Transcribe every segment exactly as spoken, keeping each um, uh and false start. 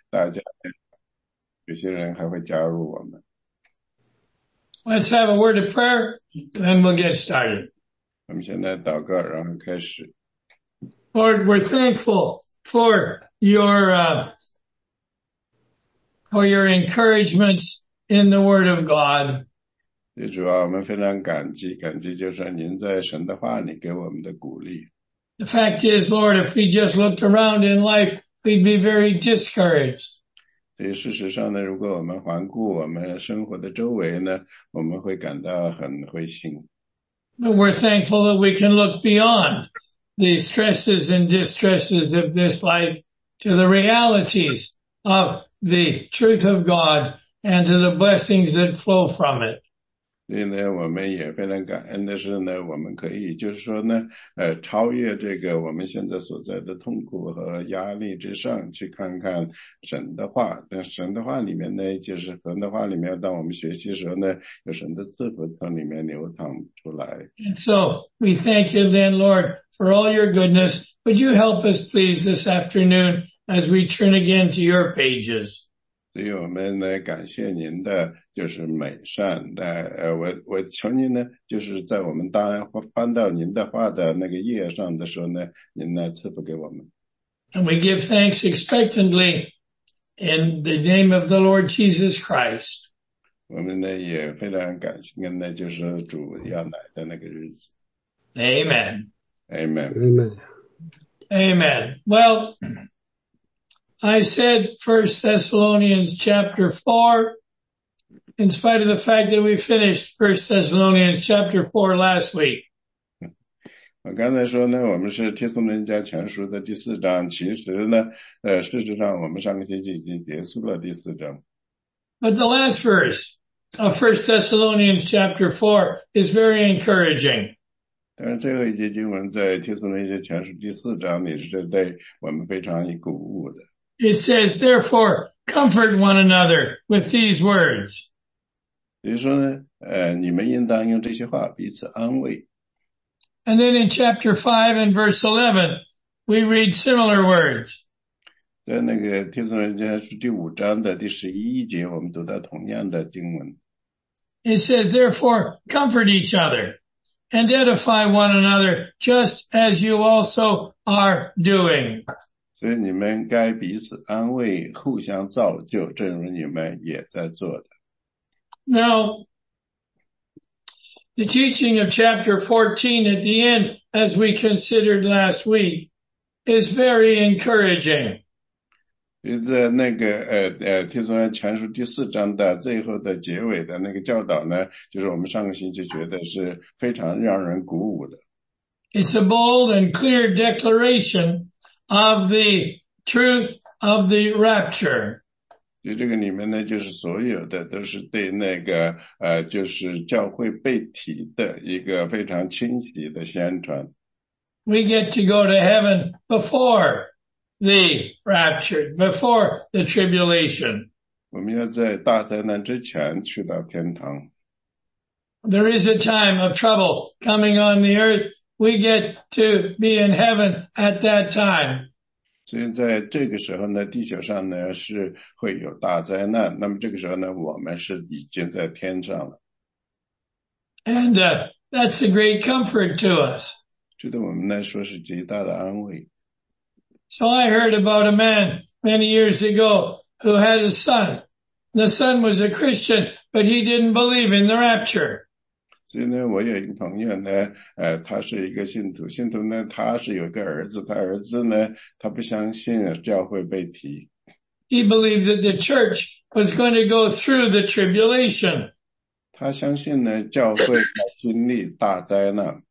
大家有些人还会加入我们。 Let's have a word of prayer, then we'll get started. 我们现在祷告，然后开始。 Lord, we're thankful for your uh, for your encouragements in the Word of God. 主啊，我们非常感激，感激就是您在神的话里给我们的鼓励。 The fact is, Lord, if we just looked around in life, we'd be very discouraged. 所以事实上呢，如果我们环顾我们生活的周围呢，我们会感到很灰心。 But we're thankful that we can look beyond the stresses and distresses of this life to the realities of the truth of God and to the blessings that flow from it. 所以呢，我们也非常感恩的是呢，我们可以就是说呢，呃，超越这个我们现在所在的痛苦和压力之上，去看看神的话。但神的话里面呢，就是神的话里面，当我们学习的时候呢，有神的赐福从里面流淌出来。 And so we thank you then, Lord, for all your goodness. Would you help us, please, this afternoon as we turn again to your pages? 所以我们呢，感谢您的就是美善的，呃，我我求您呢，就是在我们当翻到您的话的那个页上的时候呢，您呢赐福给我们。 And we give thanks expectantly in the name of the Lord Jesus Christ. 我们呢也非常感谢，那就是主要来的那个日子。 Amen. Amen. Amen. Amen. Well, I said First Thessalonians chapter four, in spite of the fact that we finished First Thessalonians chapter four last week. 我刚才说呢，我们是帖撒罗尼迦前书的第四章，其实呢，呃，事实上我们上个星期已经结束了第四章。 But the last verse of First Thessalonians chapter four is very encouraging. 但是最后一节经文在帖撒罗尼迦前书第四章里是对我们非常鼓舞的。 It says, therefore, comfort one another with these words. 比如说呢，呃，你们应当用这些话彼此安慰。 And then in chapter five and verse eleven, we read similar words. 在那个帖撒罗尼迦书第五章的第十一节，我们读到同样的经文。 It says, therefore, comfort each other and edify one another, just as you also are doing. 所以你们该彼此安慰，互相造就，正如你们也在做的。 Now, the teaching of chapter fourteen at the end, as we considered last week, is very encouraging. 在那个呃呃，帖撒罗尼迦前书第四章的最后的结尾的那个教导呢，就是我们上个星期觉得是非常让人鼓舞的。 It's a bold and clear declaration of the truth of the rapture. 就这个里面呢，就是所有的都是对那个呃，就是教会被提的一个非常清晰的宣传。 We get to go to heaven before the rapture, before the tribulation. 我们要在大灾难之前去到天堂。 There is a time of trouble coming on the earth. We get to be in heaven at that time. 所以在这个时候呢，地球上呢是会有大灾难，那么这个时候呢，我们是已经在天上了。 And uh, that's a great comfort to us. 这对我们来说是极大的安慰。 So I heard about a man many years ago who had a son. The son was a Christian, but he didn't believe in the rapture. 所以呢，我有一个朋友呢，呃，他是一个信徒，信徒呢，他是有个儿子，他儿子呢，他不相信教会被提。 He believed that the church was going to go through the tribulation. 他相信呢，教会要经历大灾难。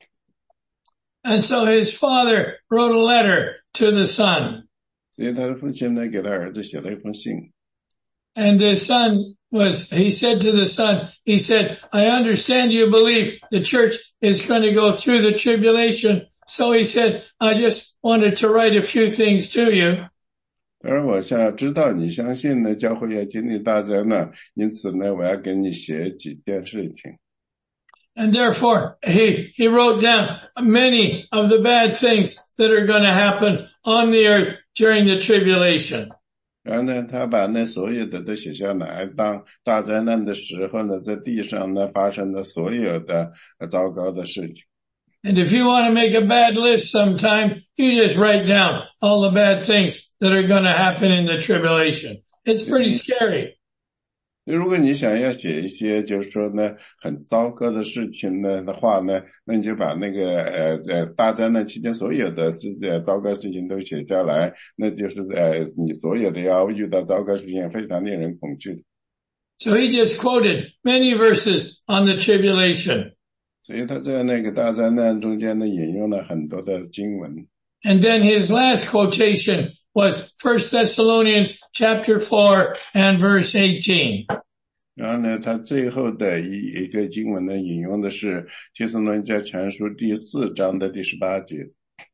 And so his father wrote a letter to the son. 所以他的父亲呢，给他儿子写了一封信。 And the son was, he said to the son, he said, I understand you believe the church is going to go through the tribulation. So he said, I just wanted to write a few things to you. 而我想知道你相信呢，教会要经历大灾难，因此呢，我要给你写几件事情。 And therefore, he, he wrote down many of the bad things that are going to happen on the earth during the tribulation. 然后呢，他把那所有的都写下来，当大灾难的时候呢，在地上呢发生的所有的糟糕的事情。 And if you want to make a bad list sometime, you just write down all the bad things that are going to happen in the tribulation. It's pretty scary. 如果你想要写一些就是说呢很糟糕的事情呢的话呢，那你就把那个呃呃大灾难期间所有的事呃糟糕事情都写下来，那就是呃你所有的要遇到糟糕事情非常令人恐惧的。 So he just quoted many verses on the tribulation. 所以他在那个大灾难中间呢引用了很多的经文。 And then his last quotation was First Thessalonians chapter four and verse eighteen. 然后呢，他最后的一一个经文呢引用的是帖撒罗尼迦前书第四章的第十八节。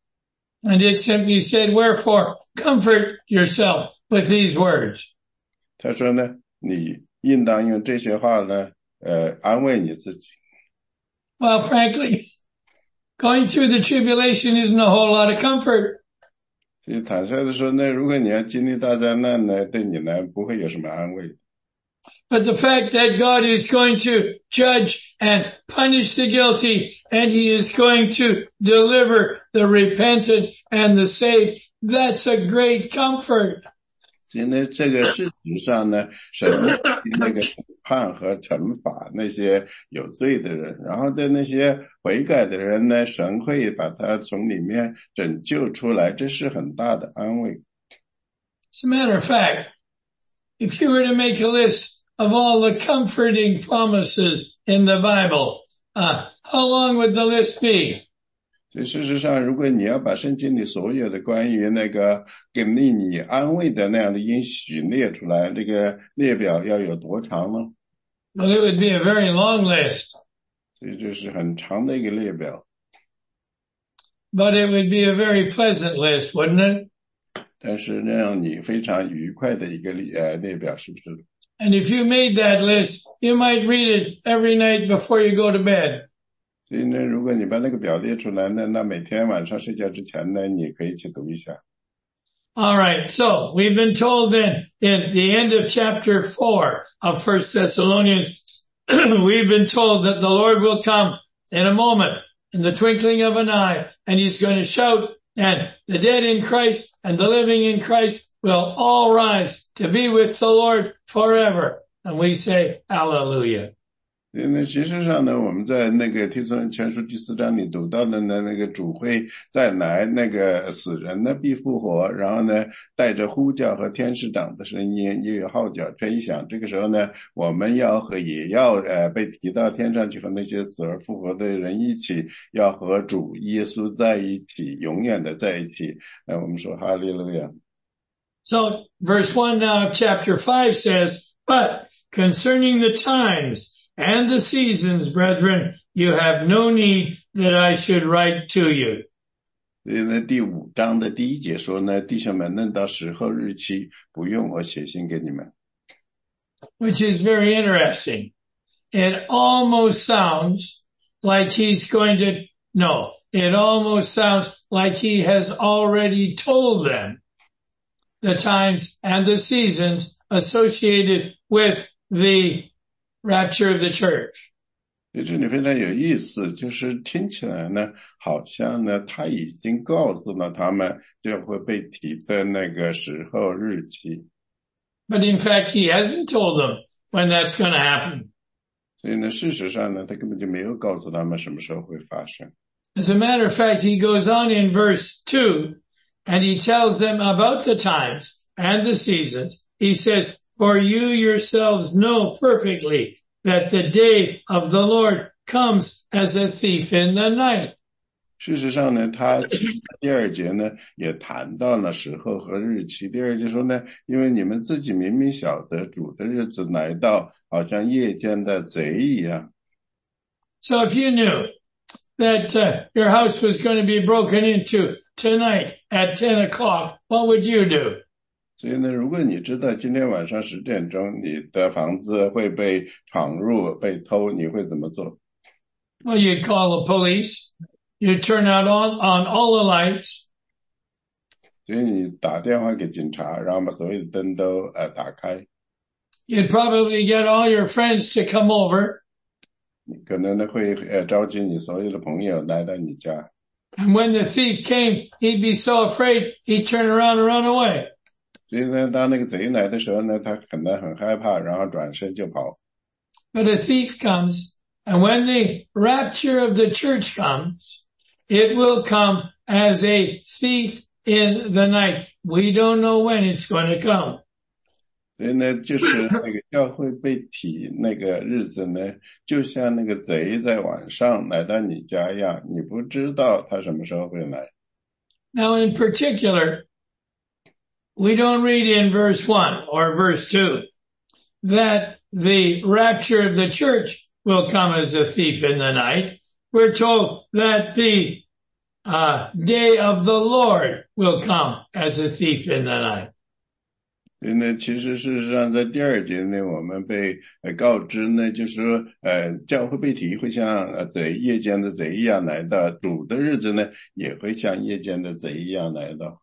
And it simply said, "Wherefore comfort yourself with these words." 他说呢，你应当用这些话呢，呃，安慰你自己。 Well, frankly, going through the tribulation isn't a whole lot of comfort. 所以坦率的说呢，如果你要经历大灾难呢，对你呢不会有什么安慰。 But the fact that God is going to judge and punish the guilty, and he is going to deliver the repentant and the saved, that's a great comfort. 所以呢，这个事实上呢，神那个审判和惩罚那些有罪的人，然后对那些悔改的人呢，神会把他从里面拯救出来，这是很大的安慰。 As a matter of fact, if you were to make a list of all the comforting promises in the Bible, uh, how long would the list be? 所以事实上，如果你要把圣经里所有的关于那个给令你安慰的那样的应许列出来，这个列表要有多长呢？ Well, it would be a very long list. 所以这是很长的一个列表。 But it would be a very pleasant list, wouldn't it? 但是让你非常愉快的一个列呃列表，是不是？ And if you made that list, you might read it every night before you go to bed. 所以呢，如果你把那个表列出来呢，那每天晚上睡觉之前呢，你可以去读一下。 All right, so we've been told then in the end of chapter four of First Thessalonians, we've been told that the Lord will come in a moment, in the twinkling of an eye, and he's going to shout, and the dead in Christ and the living in Christ will all rise to be with the Lord forever. And we say, Hallelujah. 因为其实上呢，我们在那个提摩太前书第四章里读到的呢，那个主会再来，那个死人呢必复活，然后呢带着呼叫和天使长的声音，又有号角吹响。这个时候呢，我们要和也要呃被提到天上去，和那些死而复活的人一起，要和主耶稣在一起，永远的在一起。呃，我们说哈利路亚。 So verse one now of chapter five says, "But concerning the times and the seasons, brethren, you have no need that I should write to you." 所以呢，第五章的第一节说呢，弟兄们，论到时候日期，不用我写信给你们。 Which is very interesting. It almost sounds like he's going to, no, it almost sounds like he has already told them the times and the seasons associated with the rapture of the church. 这里非常有意思，就是听起来呢，好像呢，他已经告诉了他们就会被提的那个时候日期。 But in fact, he hasn't told them when that's going to happen. 所以呢，事实上呢，他根本就没有告诉他们什么时候会发生。 As a matter of fact, he goes on in verse two, and he tells them about the times and the seasons. He says, "For you yourselves know perfectly that the day of the Lord comes as a thief in the night." 事实上呢，他第二节呢也谈到了时候和日期。第二节说呢，因为你们自己明明晓得主的日子来到，好像夜间的贼一样。 So if you knew that uh, your house was going to be broken into tonight at ten o'clock, what would you do? 所以呢，如果你知道今天晚上十点钟你的房子会被闯入、被偷，你会怎么做？ Well, you'd call the police. You'd turn out on, on all the lights. 所以你打电话给警察，然后把所有的灯都呃打开。 You'd probably get all your friends to come over. 你可能呢会呃召集你所有的朋友来到你家。 And when the thief came, he'd be so afraid he'd turn around and run away. 所以呢，当那个贼来的时候呢，他可能很害怕，然后转身就跑。 But a thief comes, and when the rapture of the church comes, it will come as a thief in the night. We don't know when it's going to come. 所以呢，就是那个教会被提那个日子呢，就像那个贼在晚上来到你家一样，你不知道他什么时候会来。 Now, in particular, we don't read in verse one or verse two that the rapture of the church will come as a thief in the night. We're told that the uh, day of the Lord will come as a thief in the night. 所以呢，其实事实上在第二节呢，我们被呃告知呢，就是说，呃，教会被提会像呃贼夜间的贼一样来到，主的日子呢也会像夜间的贼一样来到。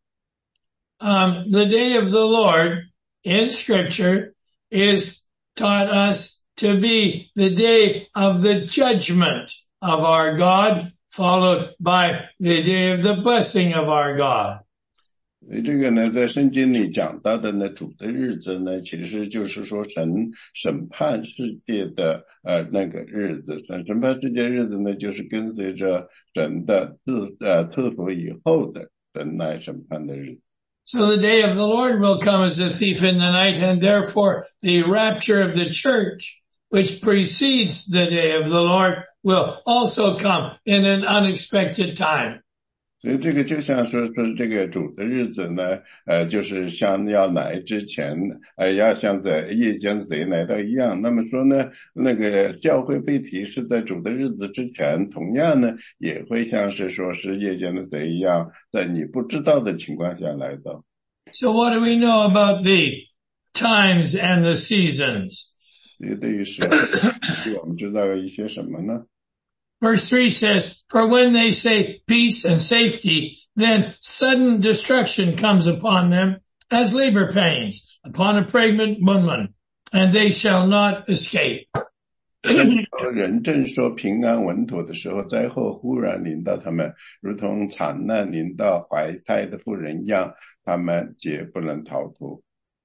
Um, the day of the Lord in Scripture is taught us to be the day of the judgment of our God, followed by the day of the blessing of our God. 所以这个呢，在圣经里讲到的呢，主的日子呢，其实就是说神审判世界的呃那个日子。审审判世界日子呢，就是跟随着神的赐呃赐福以后的神来审判的日子。 So the day of the Lord will come as a thief in the night, and therefore the rapture of the church, which precedes the day of the Lord, will also come in an unexpected time. 所以这个就像说说这个主的日子呢，呃，就是像要来之前，呃，要像在夜间贼来到一样。那么说呢，那个教会被提是在主的日子之前，同样呢，也会像是说是夜间的贼一样，在你不知道的情况下来到。 So what do we know about the times and the seasons? 所以对于时候，我们知道一些什么呢？ Verse three says, For when they say peace and safety, then sudden destruction comes upon them as labor pains upon a pregnant woman, and they shall not escape. 人正说平安稳妥的时候，灾祸忽然临到他们，如同惨难临到怀胎的妇人一样，他们绝不能逃脱。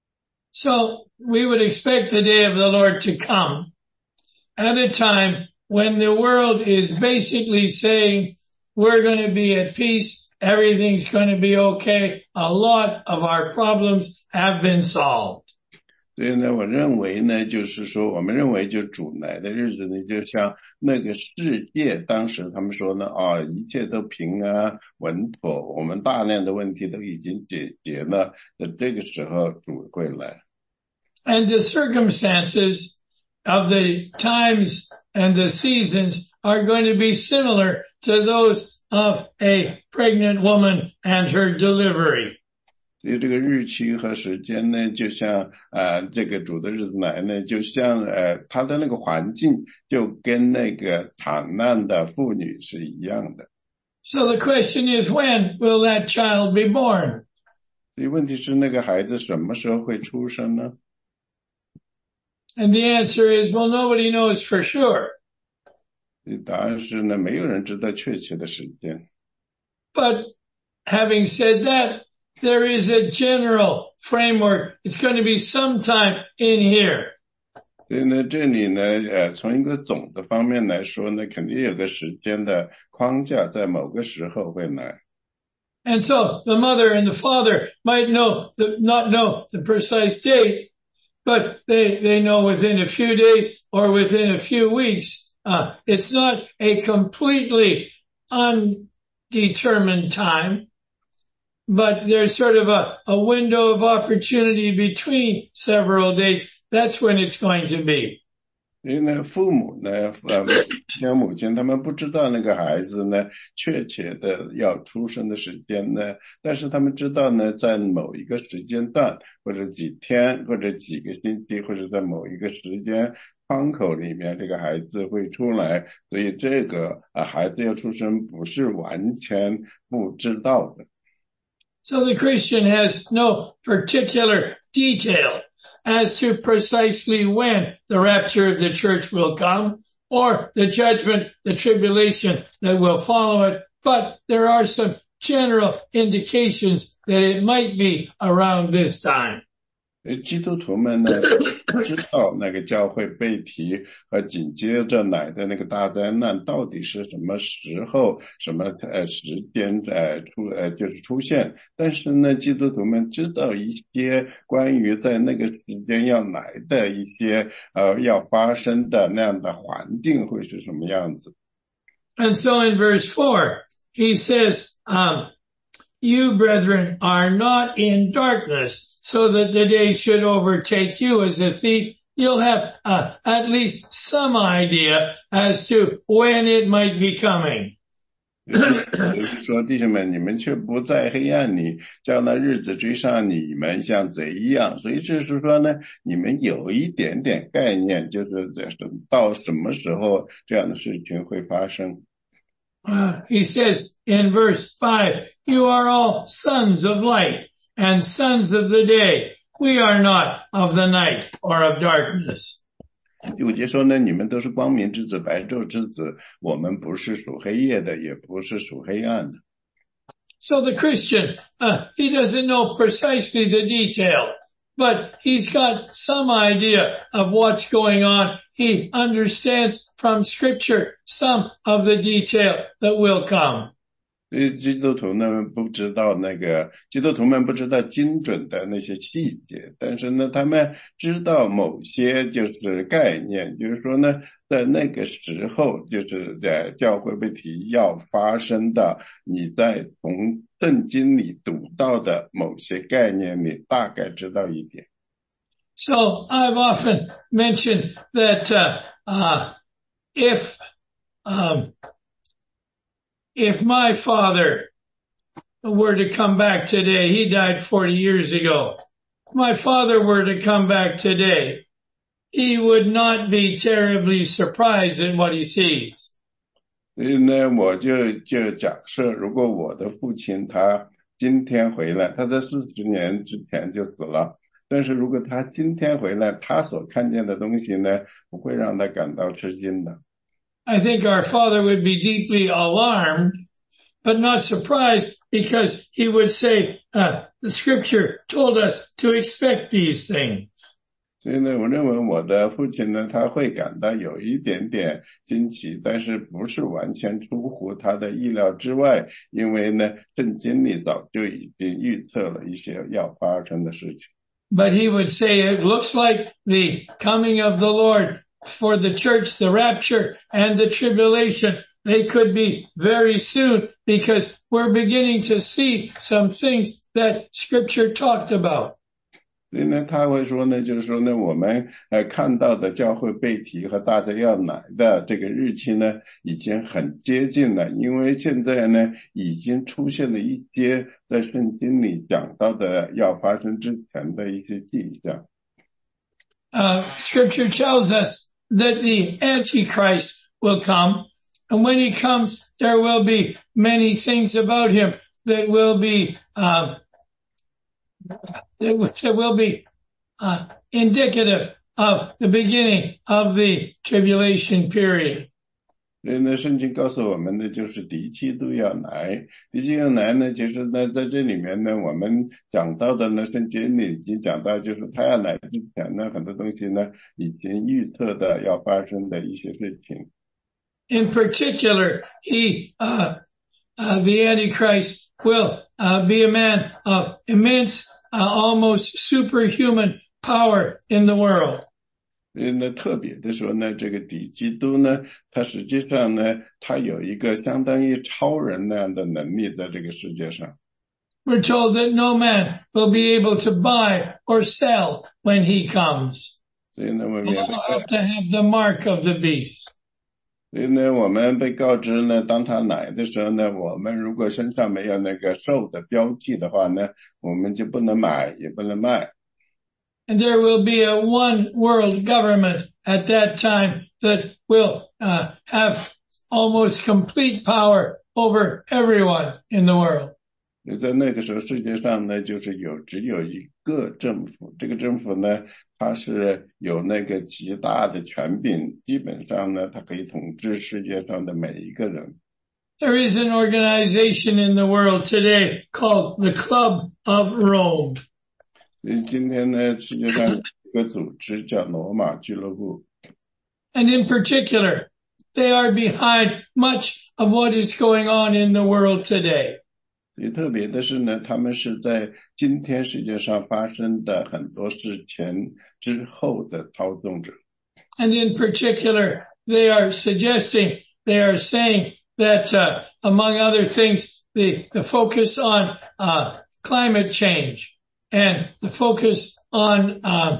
So we would expect the day of the Lord to come at a time when the world is basically saying we're going to be at peace, everything's going to be okay, a lot of our problems have been solved. 所以呢，我认为呢，就是说，我们认为就主来的日子呢，就像那个世界当时他们说呢，啊，一切都平安稳妥，我们大量的问题都已经解决了，在这个时候主会来。 And the circumstances of the times and the seasons are going to be similar to those of a pregnant woman and her delivery. 所以这个日期和时间呢，就像呃这个主的日子来呢，就像呃他的那个环境就跟那个惨难的妇女是一样的。 So the question is, when will that child be born? 所以问题是那个孩子什么时候会出生呢？ And the answer is, well, nobody knows for sure. 答案是呢，没有人知道确切的时间。 But having said that, there is a general framework. It's going to be sometime in here. 所以呢，这里呢，呃，从一个总的方面来说呢，肯定有个时间的框架，在某个时候会来。 And so the mother and the father might know, the, not know the precise date, but they, they know within a few days or within a few weeks. Uh, it's not a completely undetermined time, but there's sort of a, a window of opportunity between several dates. That's when it's going to be. 所以呢，父母呢，呃，像母亲他们不知道那个孩子呢确切的要出生的时间呢，但是他们知道呢，在某一个时间段或者几天或者几个星期或者在某一个时间窗口里面，这个孩子会出来，所以这个啊孩子要出生不是完全不知道的。 So the Christian has no particular detail as to precisely when the rapture of the church will come or the judgment, the tribulation that will follow it. But there are some general indications that it might be around this time. 基督徒们呢知道那个教会被提和紧接着来的那个大灾难到底是什么时候什么呃时间呃出呃就是出现，但是呢基督徒们知道一些关于在那个时间要来的一些呃要发生的那样的环境会是什么样子。 And so in verse four he says, um, you brethren are not in darkness, so that the day should overtake you as a thief. You'll have uh, at least some idea as to when it might be coming. 就是说弟兄们，你们却不在黑暗里，叫那日子追上你们像贼一样。所以就是说呢，你们有一点点概念，就是到什么时候这样的事情会发生。 Uh, he says in verse five, you are all sons of light and sons of the day. We are not of the night or of darkness. 第五节说呢，你们都是光明之子，白昼之子，我们不是属黑夜的，也不是属黑暗的。 So the Christian, uh, he doesn't know precisely the detail, but he's got some idea of what's going on. He understands from Scripture some of the detail that will come. 所以基督徒呢不知道那个基督徒们不知道精准的那些细节，但是呢他们知道某些就是概念，就是说呢在那个时候就是在教会被提要发生的，你在从圣经里读到的某些概念你大概知道一点。 So I've often mentioned that uh, uh, if um, if my father were to come back today, he died forty years ago. If my father were to come back today, he would not be terribly surprised at what he sees. 所以呢，我就就假设，如果我的父亲他今天回来，他在四十年之前就死了。 但是如果他今天回来，他所看见的东西呢，不会让他感到吃惊的。 I think our father would be deeply alarmed, but not surprised, because he would say, uh, the scripture told us to expect these things. 所以呢，我认为我的父亲呢，他会感到有一点点惊奇，但是不是完全出乎他的意料之外，因为呢，圣经里早就已经预测了一些要发生的事情。 But he would say, it looks like the coming of the Lord for the church, the rapture and the tribulation, they could be very soon, because we're beginning to see some things that Scripture talked about. 所以呢，他会说呢，就是说呢，我们呃看到的教会被提和大家要来的这个日期呢，已经很接近了，因为现在呢，已经出现了一些在圣经里讲到的要发生之前的一些迹象。 Uh, Scripture tells us that the Antichrist will come, and when he comes, there will be many things about him that will be uh, that will be uh, indicative of the beginning of the tribulation period. 所以呢，圣经告诉我们的就是敌基督要来，敌基督要来呢，其实呢，在这里面呢，我们讲到的呢，圣经里已经讲到，就是他要来之前呢，很多东西呢，已经预测的要发生的一些事情。 In particular, he, uh, uh, the Antichrist will uh, be a man of immense, uh, almost superhuman power in the world. 所以呢，特别的说呢，这个敌基督呢，他实际上呢，他有一个相当于超人那样的能力在这个世界上。 We're told that no man will be able to buy or sell when he comes. 所以呢，我们 We'll have to have the mark of the beast. 所以呢，我们被告知呢，当他来的时候呢，我们如果身上没有那个兽的标记的话呢，我们就不能买，也不能卖。 And there will be a one world government at that time that will uh, have almost complete power over everyone in the world. 在那个时候世界上呢就是有只有一个政府，这个政府呢它是有那个极大的权柄，基本上呢它可以统治世界上的每一个人。 There is an organization in the world today called the Club of Rome. 今天呢世界上有一个组织叫罗马俱乐部。 And in particular, they are behind much of what is going on in the world today. 最特别的是呢，他们是在今天世界上发生的很多事前之后的操纵者。 And in particular, they are suggesting, they are saying that, uh, among other things, the, the focus on, uh, climate change and the focus on, uh,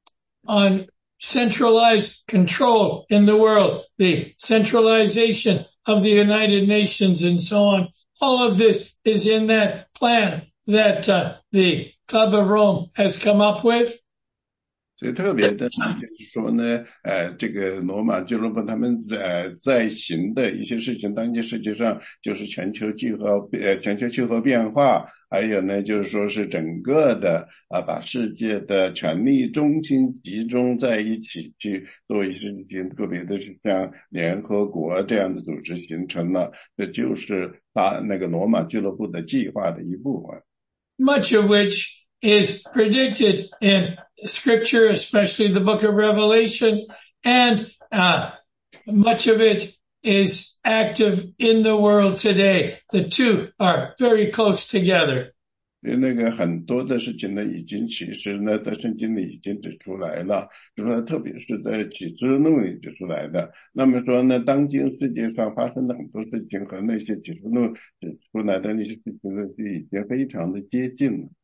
on centralized control in the world, the centralization of the United Nations and so on. All of this is in that plan that, uh, the Club of Rome has come up with. 最特别的就是说呢，呃，这个罗马俱乐部他们在在行的一些事情，当今世界上就是全球气候呃全球气候变化，还有呢就是说是整个的啊把世界的权力中心集中在一起去做一些事情，特别的是像联合国这样的组织形成了，这就是他那个罗马俱乐部的计划的一部分。 Much of which is predicted in scripture, especially the book of Revelation, and uh, much of it is active in the world today. The two are very close together. 那个很多的事情呢，已经其实呢，在圣经里已经指出来了，就是说，特别是在启示录里指出来的。那么说呢，当今世界上发生的很多事情和那些启示录指出来的那些事情呢，就已经非常的接近了。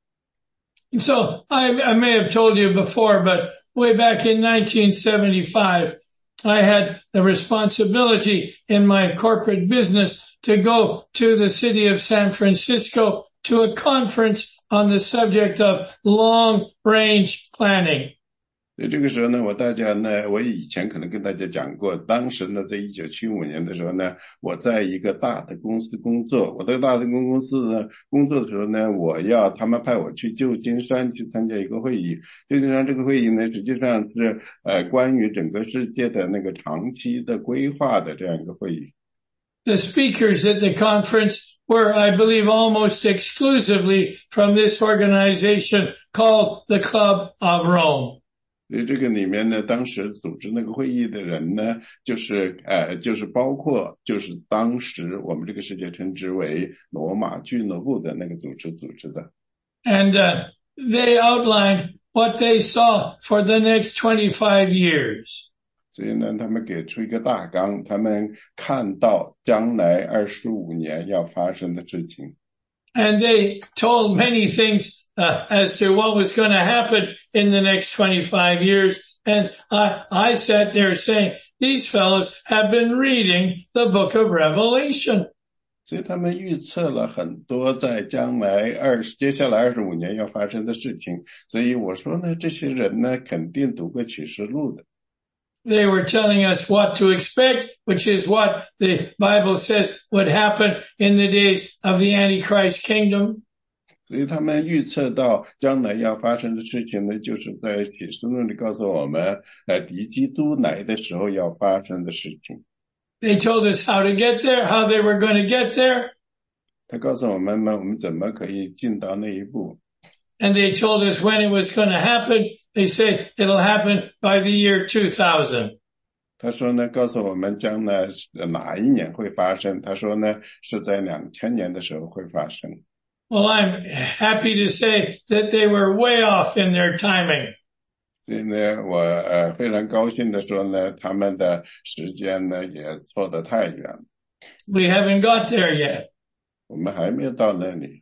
So I, I may have told you before, but way back in nineteen seventy-five, I had the responsibility in my corporate business to go to the city of San Francisco to a conference on the subject of long-range planning. 所以这个时候呢，我大家呢，我以前可能跟大家讲过，当时呢，在一九七五年的时候呢，我在一个大的公司工作，我在大的公司呢工作的时候呢，我要他们派我去旧金山去参加一个会议，旧金山这个会议呢，实际上是呃关于整个世界的那个长期的规划的这样一个会议。 The speakers at the conference were, I believe, almost exclusively from this organization called the Club of Rome. 所以这个里面呢，当时组织那个会议的人呢，就是呃，就是包括就是当时我们这个世界称之为罗马俱乐部的那个组织组织的。 And uh, they outlined what they saw for the next twenty-five years. 所以呢，他们给出一个大纲，他们看到将来二十五年要发生的事情。 And they told many things uh, as to what was going to happen in the next twenty-five years. And I, I sat there saying, these fellows have been reading the book of Revelation. 所以他们预测了很多在将来二十接下来二十五年要发生的事情。所以我说呢，这些人呢肯定读过启示录的。 They were telling us what to expect, which is what the Bible says would happen in the days of the Antichrist kingdom. 所以他们预测到将来要发生的事情呢，就是在启示录里告诉我们，呃，敌基督来的时候要发生的事情。 They told us how to get there, how they were going to get there. 他告诉我们呢，我们怎么可以进到那一步。 And they told us when it was going to happen. They say it'll happen by the year two thousand. 他说呢，告诉我们将来哪一年会发生。他说呢，是在两千年的时候会发生。 Well, I'm happy to say that they were way off in their timing. 所以呢，我呃非常高兴的说呢，他们的时间呢也错得太远了。 We haven't got there yet. 我们还没有到那里。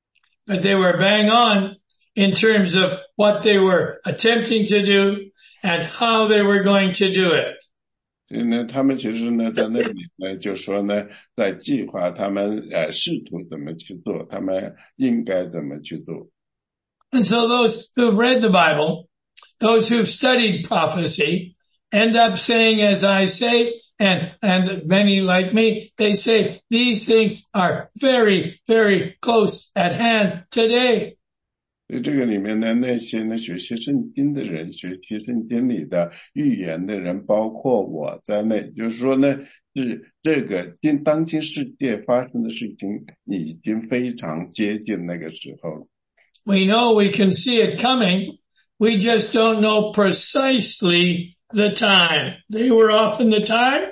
But they were bang on in terms of what they were attempting to do and how they were going to do it. 所以呢，他们其实呢，在那里呢，就说呢，在计划他们呃试图怎么去做，他们应该怎么去做。 And so those who've read the Bible, those who've studied prophecy, end up saying, as I say, And, and many like me, they say these things are very, very close at hand today. 所以这个里面呢，那些呢学习圣经的人，学习圣经里的预言的人，包括我在内，就是说呢，是这个今当今世界发生的事情已经非常接近那个时候了。 We know we can see it coming. We just don't know precisely the time. They were off in the time,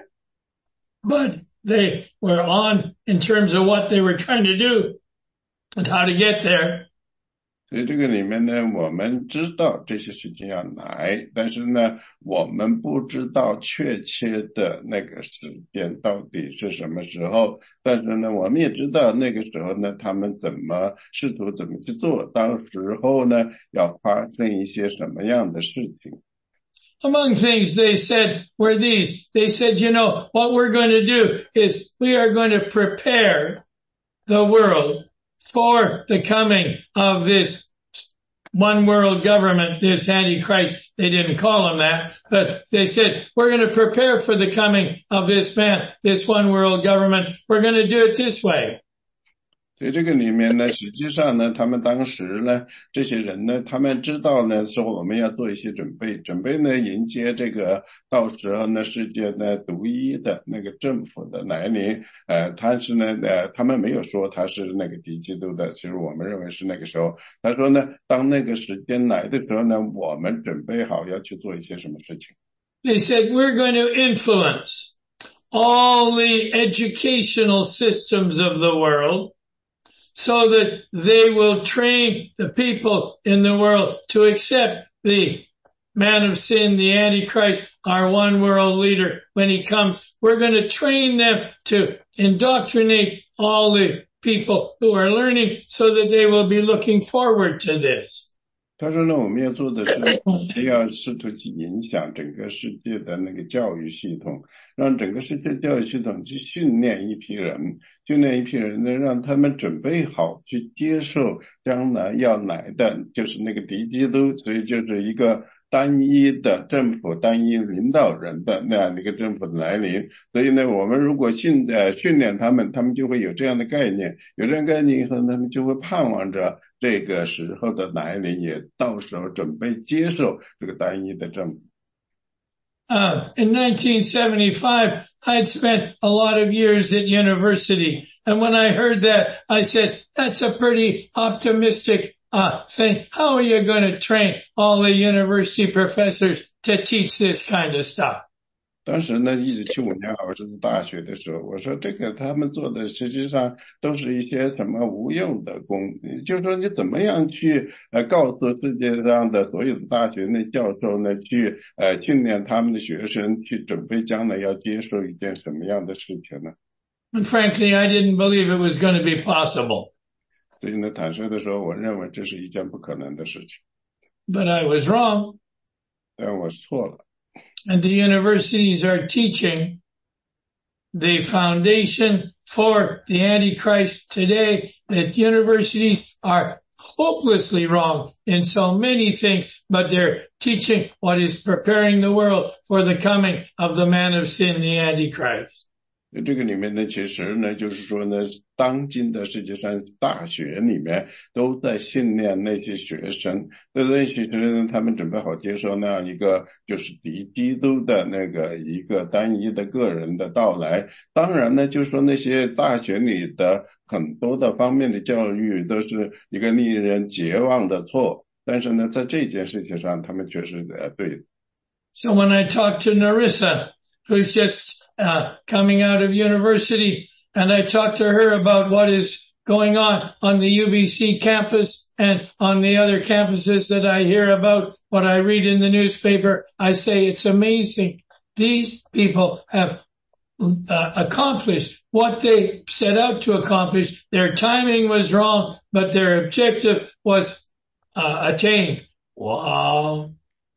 but they were on in terms of what they were trying to do and how to get there. 所以这个里面呢，我们知道这些事情要来，但是呢，我们不知道确切的那个时间到底是什么时候。但是呢，我们也知道那个时候呢，他们怎么试图怎么去做，到时候呢，要发生一些什么样的事情。 Among things they said were these. They said, you know, what we're going to do is we are going to prepare the world for the coming of this one world government, this Antichrist. They didn't call him that, but they said, we're going to prepare for the coming of this man, this one world government. We're going to do it this way. 所以这个里面呢，实际上呢，他们当时呢，这些人呢，他们知道呢，说我们要做一些准备，准备呢，迎接这个到时候呢，世界呢独一的那个政府的来临。呃，他是呢，呃，他们没有说他是那个敌基督的，其实我们认为是那个时候。他说呢，当那个时间来的时候呢，我们准备好要去做一些什么事情。 They said, we're going to influence all the educational systems of the world, so that they will train the people in the world to accept the man of sin, the Antichrist, our one world leader. When he comes, we're going to train them to indoctrinate all the people who are learning so that they will be looking forward to this. 他说呢，我们要做的是要试图去影响整个世界的那个教育系统，让整个世界教育系统去训练一批人，训练一批人呢，让他们准备好去接受将来要来的就是那个敌基督，所以就是一个单一的政府、单一领导人的那样的一个政府的来临。所以呢，我们如果训呃训练他们，他们就会有这样的概念，有这样概念以后，他们就会盼望着这个时候的来临，也到时候准备接受这个单一的政府。 Uh, in nineteen seventy-five, I'd spent a lot of years at university. And when I heard that, I said, that's a pretty optimistic uh, thing. How are you going to train all the university professors to teach this kind of stuff? 当时呢，一九七五年我是在大学的时候，我说这个他们做的实际上都是一些什么无用的功，就是说你怎么样去呃告诉世界上的所有的大学的教授呢，去呃训练他们的学生去准备将来要接受一件什么样的事情呢？ And frankly, I didn't believe it was going to be possible. 所以呢，坦率的说，我认为这是一件不可能的事情。 But I was wrong. 但我错了。 And the universities are teaching the foundation for the Antichrist today, that universities are hopelessly wrong in so many things, but they're teaching what is preparing the world for the coming of the man of sin, the Antichrist. 这个里面呢，其实呢，就是说呢，当今的世界上大学里面都在训练那些学生，那些学生呢，他们准备好接受那样一个就是敌基督的那个一个单一的个人的到来。当然呢，就是说那些大学里的很多的方面的教育都是一个令人绝望的错，但是呢，在这件事情上，他们却是呃对的。 So when I talk to Narissa, who's just Uh, coming out of university, and I talked to her about what is going on on the U B C campus and on the other campuses that I hear about, what I read in the newspaper. I say it's amazing. These people have uh, accomplished what they set out to accomplish. Their timing was wrong, but their objective was uh, attained. Wow.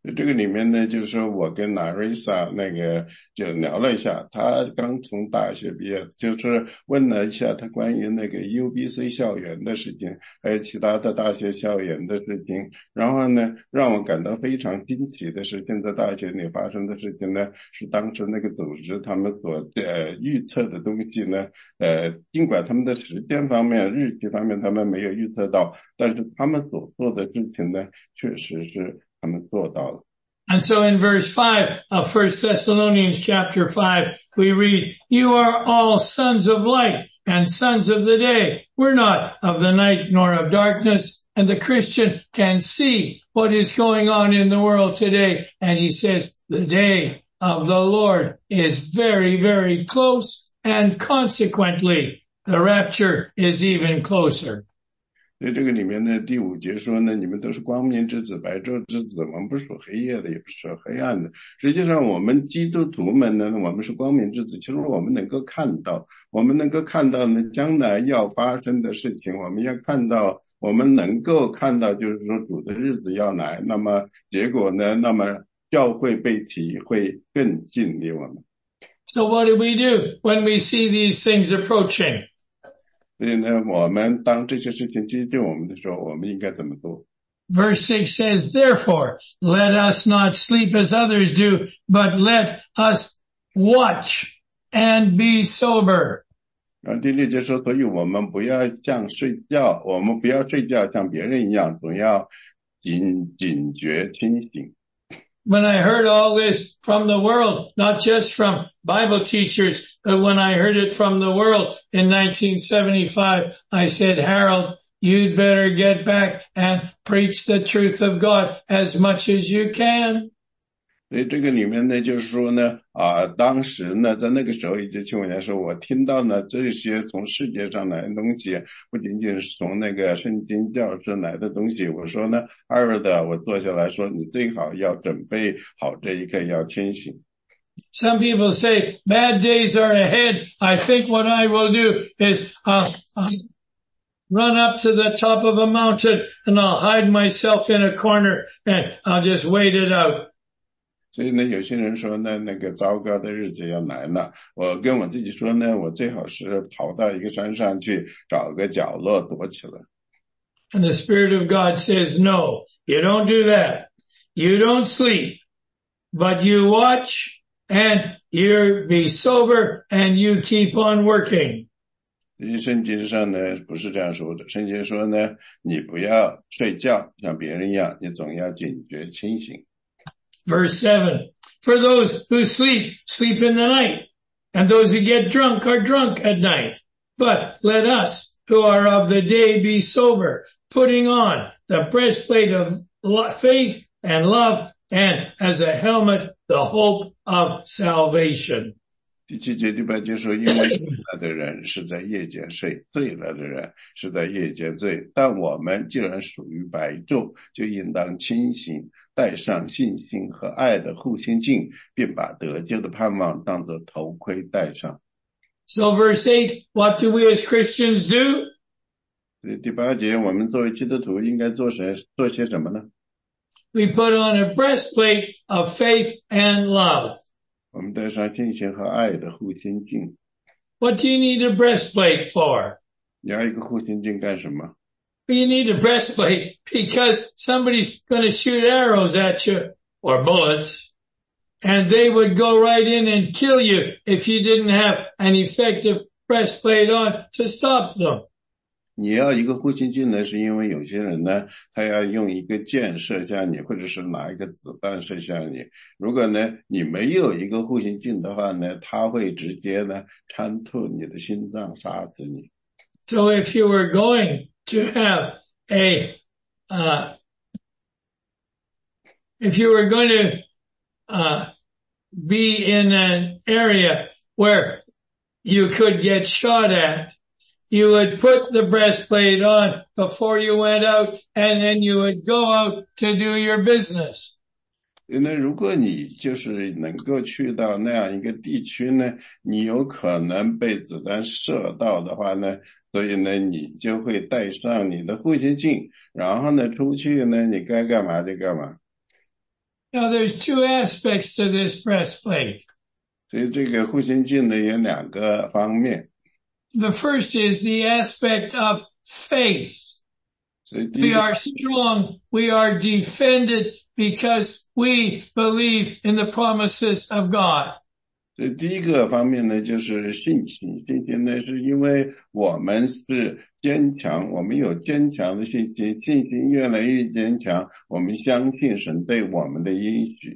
这个里面呢，就是说我跟 Narisa 那个就聊了一下，他刚从大学毕业，就是问了一下他关于那个 U B C 校园的事情，还有其他的大学校园的事情。然后呢，让我感到非常惊奇的是，现在大学里发生的事情呢，是当时那个组织他们所呃预测的东西呢，呃，尽管他们的时间方面、日期方面他们没有预测到，但是他们所做的事情呢，确实是他们做到了。 And so in verse five of First Thessalonians chapter five, we read, "You are all sons of light and sons of the day. We're not of the night nor of darkness." And the Christian can see what is going on in the world today. And he says, the day of the Lord is very, very close. And consequently, the rapture is even closer. 所以这个里面的第五节说呢，你们都是光明之子、白昼之子，我们不属黑夜的，也不属黑暗的。实际上我们基督徒们呢，我们是光明之子，其实我们能够看到，我们能够看到呢将来要发生的事情，我们要看到，我们能够看到就是说主的日子要来，那么结果呢，那么教会被提会更近离我们。 So what do we do when we see these things approaching? 所以呢，我们当这些事情接近我们的时候，我们应该怎么做？ Verse six says, "Therefore, let us not sleep as others do, but let us watch and be sober." 然后第六节说，所以我们不要像睡觉，我们不要睡觉像别人一样，总要警警觉清醒。 When I heard all this from the world, not just from Bible teachers, but when I heard it from the world in nineteen seventy-five, I said, Harold, you'd better get back and preach the truth of God as much as you can. 所以这个里面呢，就是说呢，啊，当时呢，在那个时候以及情况下说，我听到呢这些从世界上来的东西，不仅仅是从那个圣经教师来的东西。我说呢，二的，我坐下来说，你最好要准备好这一刻，要清醒。 Some people say, bad days are ahead. I think what I will do is uh, uh, run up to the top of a mountain and I'll hide myself in a corner and I'll just wait it out. 所以呢，有些人说呢，那个糟糕的日子要来了。我跟我自己说呢，我最好是跑到一个山上去，找个角落躲起来。 And the Spirit of God says, no, you don't do that. You don't sleep, but you watch and you be sober and you keep on working. 圣经上呢不是这样说的，圣经说呢，你不要睡觉，像别人一样，你总要警觉清醒。 Verse seven, for those who sleep, sleep in the night, and those who get drunk are drunk at night. But let us who are of the day be sober, putting on the breastplate of faith and love, and as a helmet, the hope of salvation. 第七节第八节说，因为睡了的人是在夜间睡，醉了的人是在夜间醉。但我们既然属于白昼，就应当清醒，带上信心和爱的护心镜，并把得救的盼望当作头盔戴上。 So verse eight, what do we as Christians do? 第八节，我们作为基督徒应该做什做些什么呢？ We put on a breastplate of faith and love. 我们带上信心和爱的护心镜。 What do you need a breastplate for? 你要一个护心镜干什么？ You need a breastplate because somebody's going to shoot arrows at you or bullets, and they would go right in and kill you if you didn't have an effective breastplate on to stop them. 你要一个护心镜呢，是因为有些人呢，他要用一个箭射向你，或者是拿一个子弹射向你。如果呢，你没有一个护心镜的话呢，他会直接呢穿透你的心脏，杀死你。 So if you were going to have a, uh, if you were going to uh, be in an area where you could get shot at, you would put the breastplate on before you went out, and then you would go out to do your business. 那如果你就是能够去到那样一个地区呢，你有可能被子弹射到的话呢，所以呢，你就会带上你的护心镜，然后呢，出去呢，你该干嘛就干嘛。 Now there's two aspects to this breastplate. 所以这个护心镜呢有两个方面。 The first is the aspect of faith. 所以第一 We 个 are strong. We are defended because we believe in the promises of God. 所以第一个方面呢，就是信心。信心呢，是因为我们是坚强，我们有坚强的信心，信心越来越坚强，我们相信神对我们的应许。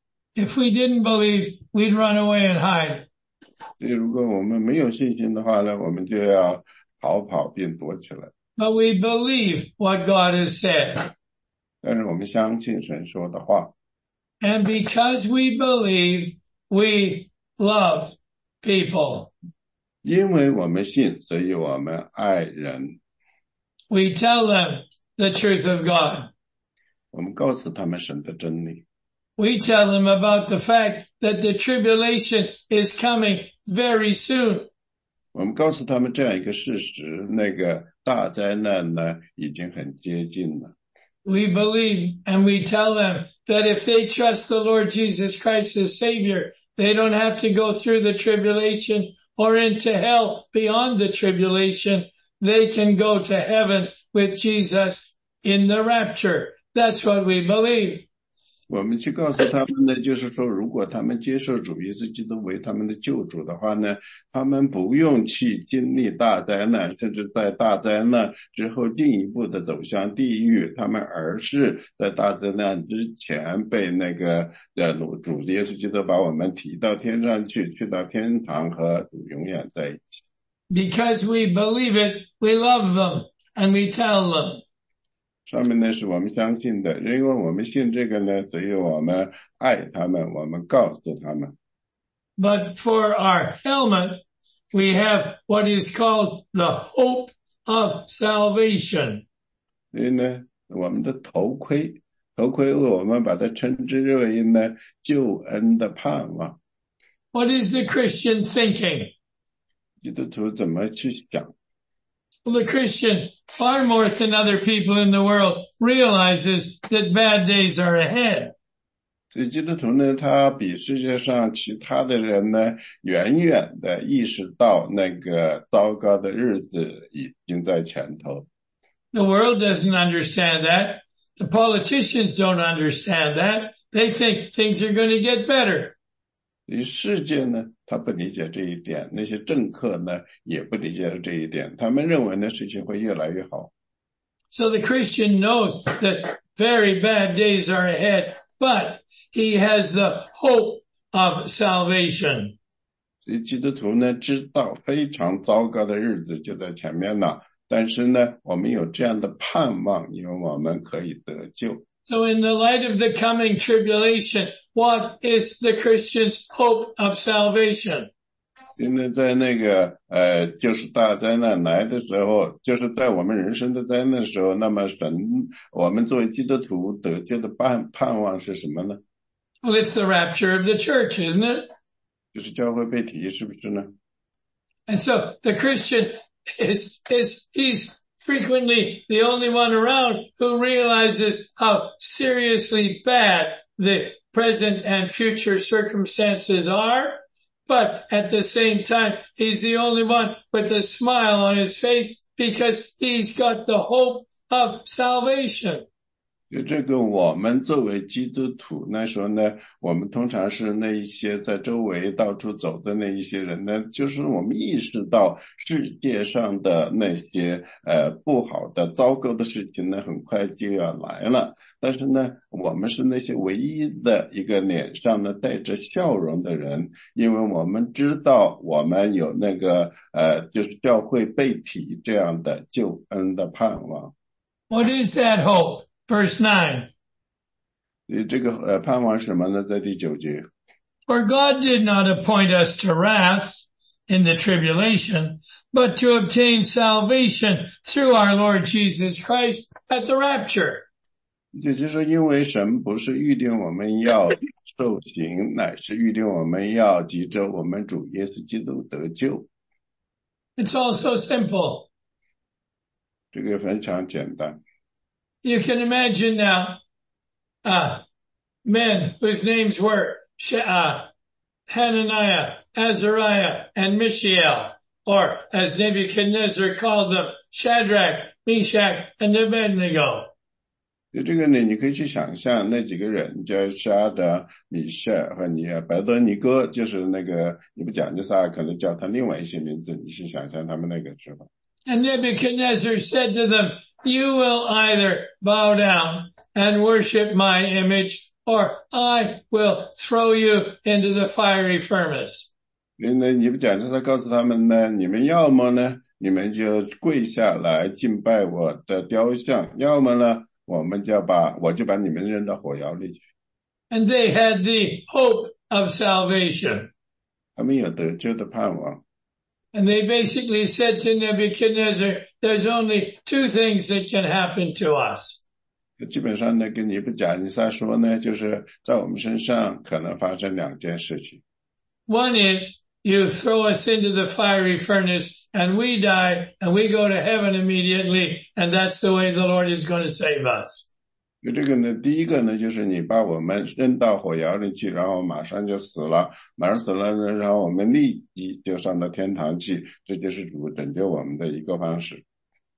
If we didn't believe, we'd run away and hide. 所以如果我们没有信心的话呢，我们就要逃跑并躲起来。 But we believe what God has said. 但是我们相信神说的话。 And because we believe, we love people. 因为我们信，所以我们爱人。 We tell them the truth of God. 我们告诉他们神的真理。 We tell them about the fact that the tribulation is coming very soon. 我们告诉他们这样一个事实，那个大灾难呢已经很接近了。 We believe and we tell them that if they trust the Lord Jesus Christ as Savior, they don't have to go through the tribulation or into hell beyond the tribulation. They can go to heaven with Jesus in the rapture. That's what we believe. 我们去告诉他们呢，就是说如果他们接受主耶稣基督为他们的救主的话呢，他们不用去经历大灾难，甚至在大灾难之后进一步的走向地狱，他们而是在大灾难之前被那个呃主耶稣基督把我们提到天上去，去到天堂和主永远在一起。 Because we believe it, we love them and we tell them. 上面呢是我们相信的，因为我们信这个呢，所以我们爱他们，我们告诉他们。 But for our helmet, we have what is called the hope of salvation. 所以呢，我们的头盔，头盔我们把它称之为呢救恩的盼望。 What is the Christian thinking? 基督徒怎么去想？ Well, the Christian, far more than other people in the world, realizes that bad days are ahead. 所以基督徒呢，他比世界上其他的人呢，远远的意识到那个糟糕的日子已经在前头。 The world doesn't understand that. The politicians don't understand that. They think things are going to get better. 所以世界呢，他不理解这一点，那些政客呢，也不理解这一点，他们认为呢，事情会越来越好。 So the Christian knows that very bad days are ahead, but he has the hope of salvation. 所以基督徒呢，知道非常糟糕的日子就在前面了，但是呢，我们有这样的盼望，因为我们可以得救。 So in the light of the coming tribulation, what is the Christian's hope of salvation? 现在在那个呃，就是大灾难来的时候，就是在我们人生的灾难的时候，那么神，我们作为基督徒得救的盼盼望是什么呢？ Well, it's the rapture of the church, isn't it? 就是教会被提，是不是呢？ And so the Christian is, is, he's frequently the only one around who realizes how seriously bad the present and future circumstances are. But at the same time, he's the only one with a smile on his face because he's got the hope of salvation. 就这个我们作为基督徒来说呢，我们通常是那一些在周围到处走的那一些人呢，就是我们意识到世界上的那些呃不好的糟糕的事情呢，很快就要来了。但是呢，我们是那些唯一的一个脸上呢带着笑容的人，因为我们知道我们有那个呃就是教会被提这样的救恩的盼望。 What is that hope? Verse nine. 所以这个呃盼望是什么呢？在第九节。 For God did not appoint us to wrath in the tribulation, but to obtain salvation through our Lord Jesus Christ at the rapture. 也就是说，因为神不是预定我们要受刑，乃是预定我们要急着我们主耶稣基督得救。 It's all so simple. 这个非常简单。 You can imagine now, uh, men whose names were uh, Hananiah, Azariah, and Mishael, or as Nebuchadnezzar called them, Shadrach, Meshach, and Abednego. 这个呢，你可以去想象那几个人叫沙的、米舍和尼白德尼哥，就是那个你不讲就啥，可能叫他另外一些名字，你去想象他们那个时候。 And Nebuchadnezzar said to them, "You will either bow down and worship my image, or I will throw you into the fiery furnace." 那你不讲就啥，告诉他们呢，你们要么呢，你们就跪下来敬拜我的雕像，要么呢。我们就把我就把你们扔到火窑里去。 And they had the hope of salvation. 他们有得救的盼望。 And they basically said to Nebuchadnezzar, "There's only two things that can happen to us." 基本上呢，跟尼布甲尼撒说呢，就是在我们身上可能发生两件事情。 One is you throw us into the fiery furnace and we die and we go to heaven immediately, and that's the way the Lord is going to save us. 这个呢，第一个呢，就是你把我们扔到火窑里去，然后马上就死了，马上死了呢，然后我们立即就上到天堂去，这就是主拯救我们的一个方式。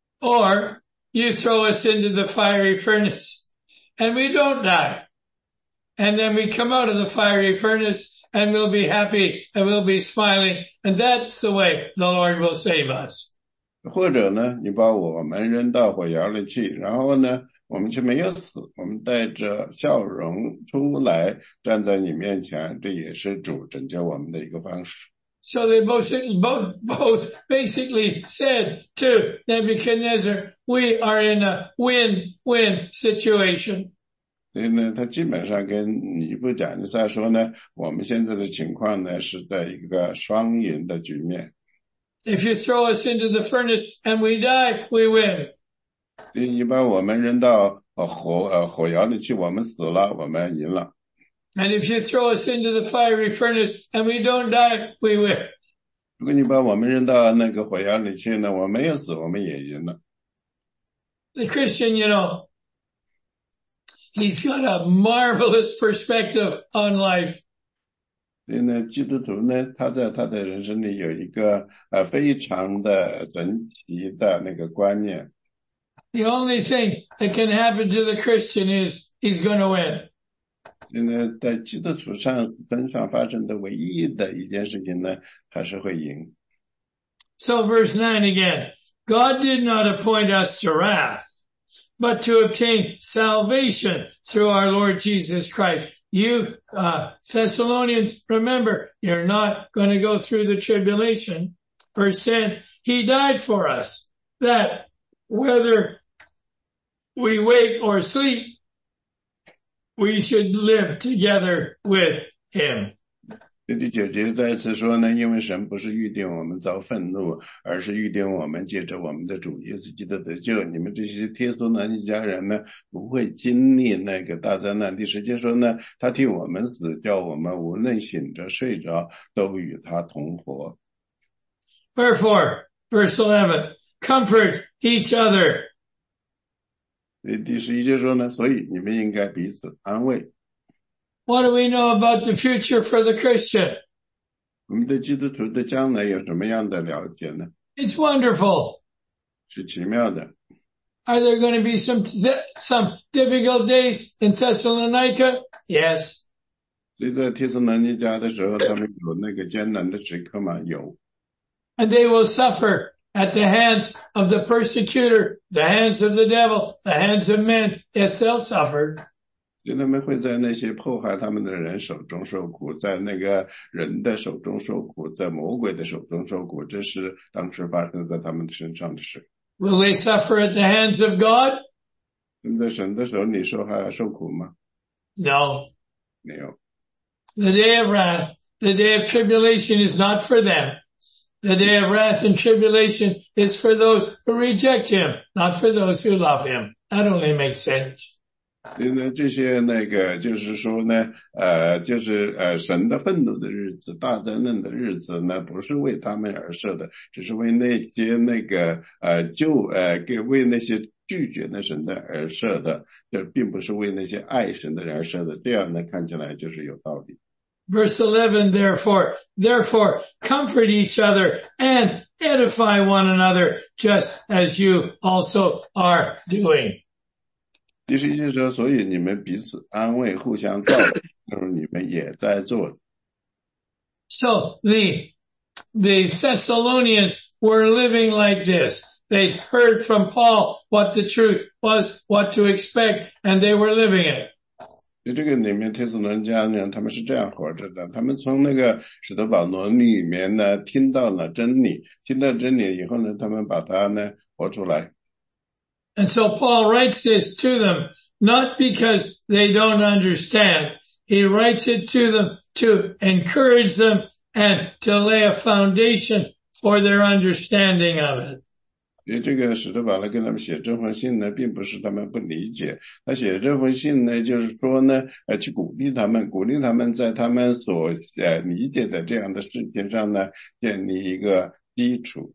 Or you throw us into the fiery furnace and we don't die. And then we come out of the fiery furnace and we'll be happy and we'll be smiling, and that's the way the Lord will save us. 或者呢，你把我们扔到火窑里去，然后呢，我们却没有死，我们带着笑容出来，站在你面前，这也是主拯救我们的一个方式。 So they both, both, both basically said to Nebuchadnezzar, "We are in a win-win situation." 所以呢，他基本上跟尼布甲尼撒说呢，我们现在的情况呢是在一个双赢的局面。 If you throw us into the furnace and we die, we win. 你把我们扔到火呃火窑里去，我们死了，我们赢了。 And if you throw us into the fiery furnace and we don't die, we win. 如果你把我们扔到那个火窑里去呢，我没有死，我们也赢了。 The Christian, you know, he's got a marvelous perspective on life. 所以呢，基督徒呢，他在他的人生里有一个呃非常的神奇的那个观念。 The only thing that can happen to the Christian is he's going to win. 所以呢，在基督徒上身上发生的唯一的一件事情呢，还是会赢。 So verse nine again, God did not appoint us to wrath, but to obtain salvation through our Lord Jesus Christ. You, uh, Thessalonians, remember, you're not going to go through the tribulation. Verse ten, he died for us, that whether we wake or sleep, we should live together with him. 第九节再次说呢，因为神不是预定我们遭愤怒，而是预定我们借着我们的主耶稣基督得救。你们这些帖撒罗尼迦人呢，不会经历那个大灾难。第十节说呢，他替我们死，叫我们无论醒着睡着，都与他同活。 Wherefore, verse eleven, comfort each other. 第十一节说呢，所以你们应该彼此安慰。 What do we know about the future for the Christian? 我们对基督徒的将来有什么样的了解呢？ It's wonderful. 是奇妙的。 Are there going to be some some difficult days in Thessalonica? Yes. 所以在帖撒罗尼迦的时候，他们有那个艰难的时刻吗？有。 And they will suffer at the hands of the persecutor, the hands of the devil, the hands of men. Yes, they'll suffer. 所以他们会在那些迫害他们的人手中受苦，在那个人的手中受苦，在魔鬼的手中受苦，这是当时发生在他们身上的事。 Will they suffer at the hands of God? 他们在神的手里受害受苦吗？ No. 没有。 The day of wrath, the day of tribulation is not for them. The day of wrath and tribulation is for those who reject him, not for those who love him. That only makes sense. 所以呢，这些那个就是说呢，呃，就是呃，神的愤怒的日子、大灾难的日子呢，不是为他们而设的，只是为那些那个呃救呃给为那些拒绝那神的而设的，这并不是为那些爱神的人而设的，这样呢看起来就是有道理。 Verse eleven, therefore, therefore, comfort each other and edify one another, just as you also are doing. 第十一节说，所以你们彼此安慰，互相造就，就是你们也在做的。 So the, the Thessalonians were living like this. They'd heard from Paul what the truth was, what to expect, and they were living it. 这个里面帖撒罗尼迦呢，他们是这样活着的，他们从那个使徒保罗里面呢听到了真理，听到真理以后呢，他们把它呢活出来。 And so Paul writes this to them, not because they don't understand. He writes it to them to encourage them and to lay a foundation for their understanding of it. 所以这个使徒保罗跟他们写这封信呢，并不是他们不理解，他写这封信呢，就是说呢，呃，去鼓励他们，鼓励他们在他们所呃理解的这样的事情上呢，建立一个基础。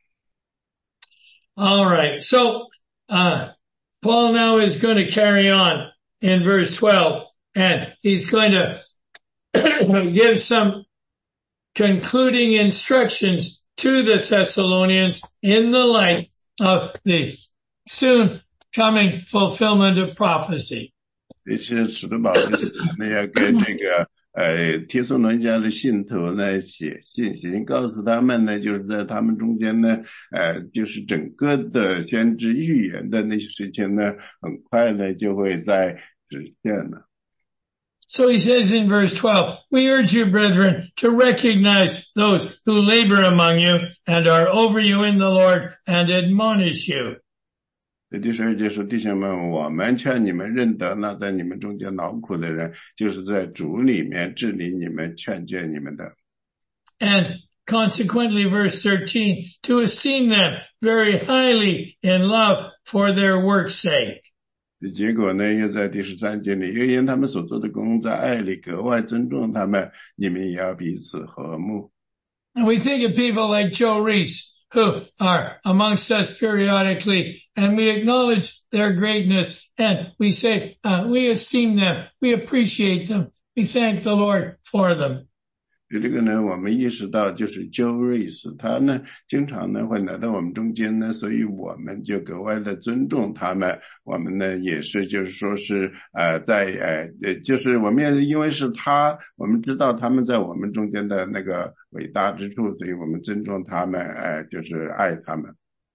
All right, so uh, Paul now is going to carry on in verse twelve, and he's going to give some concluding instructions to the Thessalonians in the light of the soon coming fulfillment of prophecy. 这些使徒保罗呢要跟这个呃帖撒罗尼迦的信徒呢写信息，告诉他们呢，就是在他们中间呢，呃，就是整个的先知预言的那些事情呢，很快呢就会在实现了。 So he says in verse twelve, we urge you, brethren, to recognize those who labor among you and are over you in the Lord and admonish you. 这第十二节说，弟兄们，我们劝你们认得那在你们中间劳苦的人，就是在主里面治理你们、劝诫你们的。 And consequently, verse thirteen, to esteem them very highly in love for their work's sake. 结果呢，又在第十三节里，又因他们所做的工在爱里格外尊重他们，你们也要彼此和睦。 And we think of people like Joe Reese, who are amongst us periodically, and we acknowledge their greatness, and we say, uh, we esteem them, we appreciate them, we thank the Lord for them. 这个呢，我们意识到就是 Joe Reese， 他呢经常呢会来到我们中间呢，所以我们就格外的尊重他们。我们呢也是就是说是呃在呃就是我们也因为是他，我们知道他们在我们中间的那个伟大之处，所以我们尊重他们，呃就是爱他们。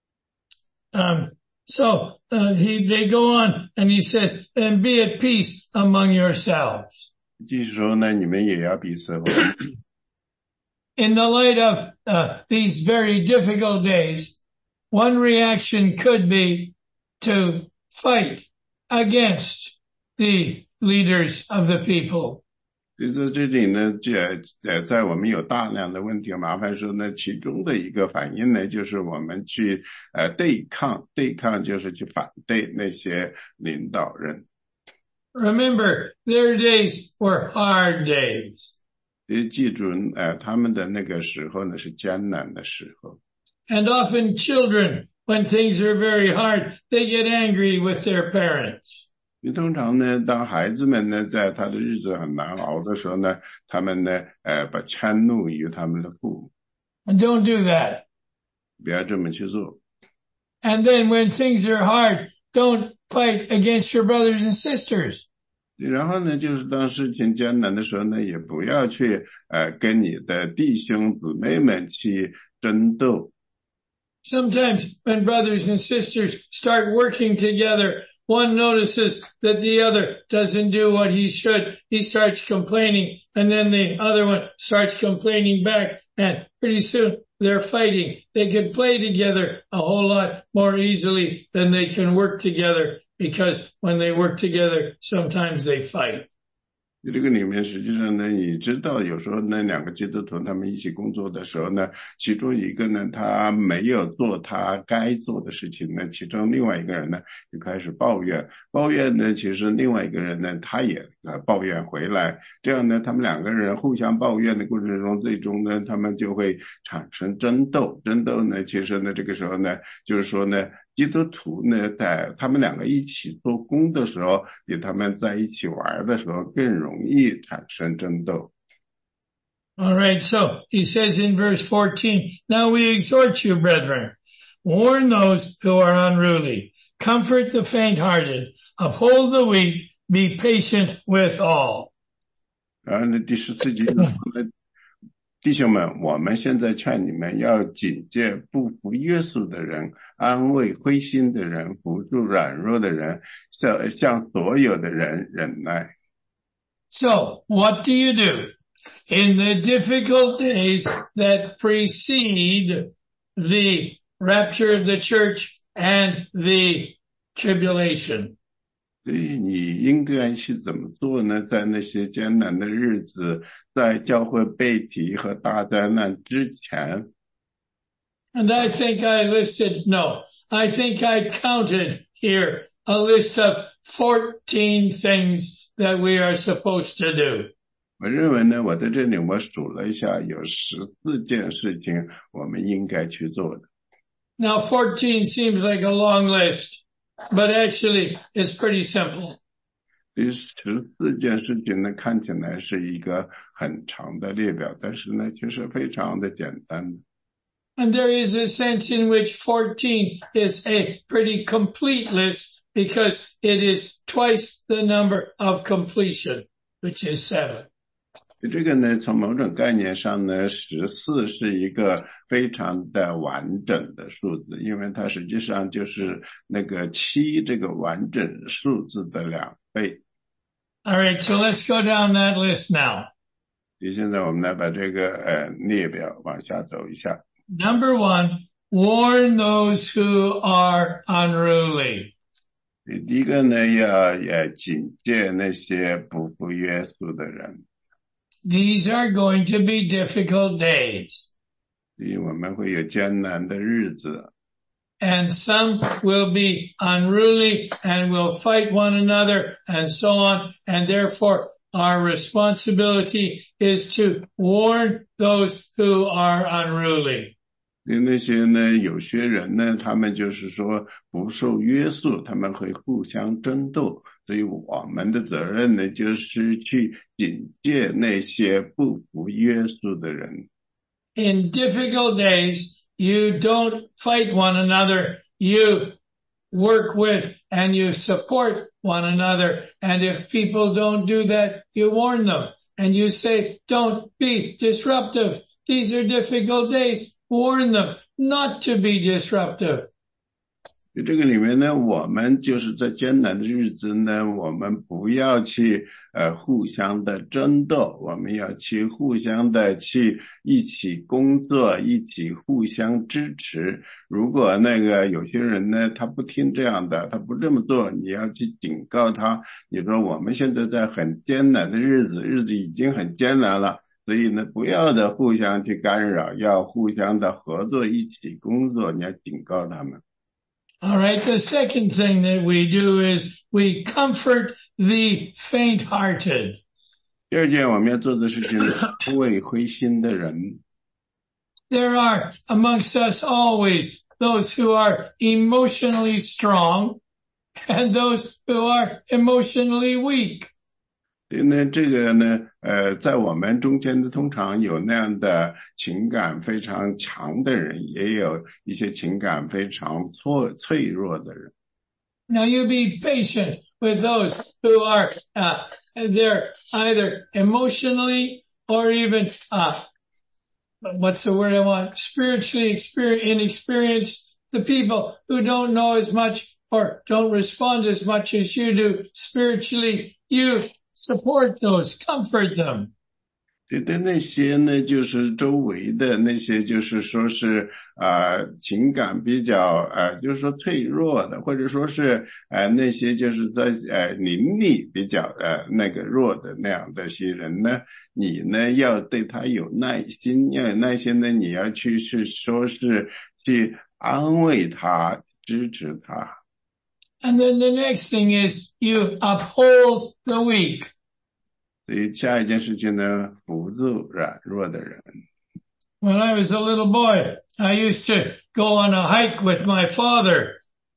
Um, so uh, he they go on and he says, and be at peace among yourselves. 继续说呢，你们也要彼此和睦。 In the light of uh, these very difficult days, one reaction could be to fight against the leaders of the people. 所以在这里呢，这呃，在我们有大量的问题和麻烦时候呢，其中的一个反应呢，就是我们去呃对抗，对抗就是去反对那些领导人。 Remember, their days were hard days. 记住，呃，他们的那个时候呢是艰难的时候。 And often children, when things are very hard, they get angry with their parents. 通常呢，当孩子们呢在他的日子很难熬的时候呢，他们呢，呃，把迁怒于他们的父母。 And don't do that. 不要这么去做。 And then when things are hard, don't fight against your brothers and sisters. 然后呢，就是当事情艰难的时候呢，也不要去呃跟你的弟兄姊妹们去争斗。 Sometimes when brothers and sisters start working together, one notices that the other doesn't do what he should. He starts complaining, and then the other one starts complaining back, and pretty soon they're fighting. They could play together a whole lot more easily than they can work together, because when they work together, sometimes they fight. 这个里面实际上呢，你知道有时候那两个基督徒他们一起工作的时候呢，其中一个呢他没有做他该做的事情呢，其中另外一个人呢就开始抱怨，抱怨呢其实另外一个人呢他也呃抱怨回来，这样呢他们两个人互相抱怨的过程中，最终呢他们就会产生争斗，争斗呢其实呢这个时候呢就是说呢基督徒呢，在他们两个一起做工的时候，比他们在一起玩的时候更容易产生争斗。 All right, so he says in verse fourteen, now we exhort you, brethren, warn those who are unruly, comfort the faint-hearted, uphold the weak, be patient with all. 然后呢，第十四节就说呢，弟兄们，我们现在劝你们要警戒不服约束的人，安慰灰心的人，扶助软弱的人，向向所有的人忍耐。 So, what do you do in the difficult days that precede the rapture of the church and the tribulation? 所以你应该去怎么做呢？在那些艰难的日子，在教会被提和大灾难之前。 And I think I listed, no, I think I counted here a list of fourteen things that we are supposed to do. 我认为呢，我在这里我数了一下，有十四件事情我们应该去做的。 Now fourteen seems like a long list, but actually it's pretty simple. 第十四件事情呢，看起来是一个很长的列表，但是呢，其实非常的简单。 And there is a sense in which fourteen is a pretty complete list because it is twice the number of completion, which is seven. 这个呢，从某种概念上呢，十四是一个非常的完整的数字，因为它实际上就是那个七这个完整数字的两倍。 All right, so let's go down that list now. 现在我们来把这个呃列表往下走一下。 Number one, warn those who are unruly. 第一个呢，要呃警戒那些不服约束的人。 These are going to be difficult days. 我们会有艰难的日子。 And some will be unruly and will fight one another and so on. And therefore, our responsibility is to warn those who are unruly. 那些呢，有些人呢，他们就是说不受约束，他们会互相争斗，所以我们的责任呢，就是去警戒那些不服约束的人。 In difficult days, you don't fight one another, you work with and you support one another. And if people don't do that, you warn them and you say, don't be disruptive. These are difficult days. Warn them not to be disruptive. 这个里面呢，我们就是在艰难的日子呢，我们不要去呃互相的争斗，我们要去互相的去一起工作，一起互相支持。如果那个有些人呢，他不听这样的，他不这么做，你要去警告他。你说我们现在在很艰难的日子，日子已经很艰难了。所以呢，不要的互相去干扰，要互相的合作，一起工作，你要警告他们。 All right, the second thing that we do is we comfort the faint-hearted. 第二件我们要做的事情是安慰灰心的人。 There are amongst us always those who are emotionally strong and those who are emotionally weak. 那这个呢，呃，在我们中间的通常有那样的情感非常强的人，也有一些情感非常脆脆弱的人。 Now you be patient with those who are, uh, they're either emotionally or even, uh, what's the word I want? Spiritually experience, inexperienced, the people who don't know as much or don't respond as much as you do spiritually. You support those, comfort them. 对对，那些呢，就是周围的那些，就是说是啊、呃，情感比较呃，就是说脆弱的，或者说是呃那些就是在呃灵力比较呃那个弱的那样的些人呢，你呢要对他有耐心，要有耐心呢，你要去是说是去安慰他，支持他。 And then the next thing is you uphold the weak. 所以下一件事情呢，扶助软弱的人。 When I was a little boy, I used to go on a hike with my father,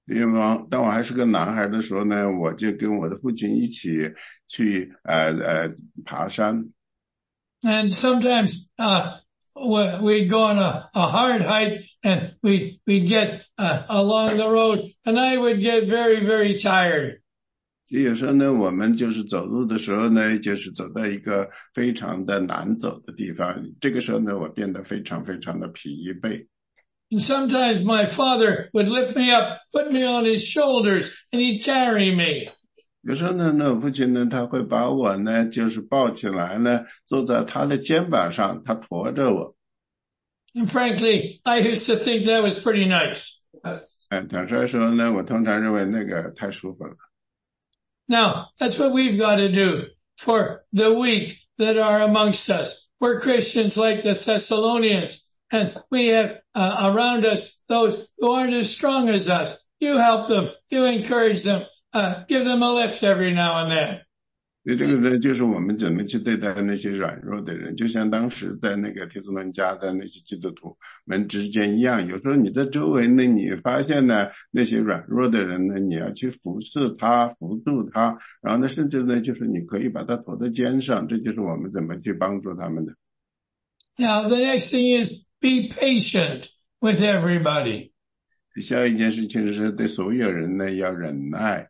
因为当我还是个男孩的时候呢，我就跟我的父亲一起去呃呃爬山。 And sometimes uh, we'd go on a, a hard hike and we'd, we'd get uh, along the road and I would get very, very tired. 有时候呢，我们就是走路的时候呢，就是走到一个非常的难走的地方，这个时候呢，我变得非常非常的疲惫。 And sometimes my father would lift me up, put me on his shoulders, and he'd carry me. 有时候呢，那我父亲呢，他会把我呢，就是抱起来呢，坐在他的肩膀上，他驮着我。 And frankly, I used to think that was pretty nice. 哎，坦率说呢，我通常认为那个太舒服了。 Now, that's what we've got to do for the weak that are amongst us. We're Christians like the Thessalonians, and we have uh, around us those who aren't as strong as us. You help them. You encourage them. Uh, give them a lift every now and then. 所以这个呢，就是我们怎么去对待那些软弱的人，就像当时在那个帖撒罗尼迦的那些基督徒们之间一样。有时候你在周围呢，你发现呢那些软弱的人呢，你要去服侍他、扶助他，然后呢，甚至呢，就是你可以把他驮在肩上，这就是我们怎么去帮助他们的。 Now, the next thing is be patient with everybody. 下一件事情是对所有人呢要忍耐。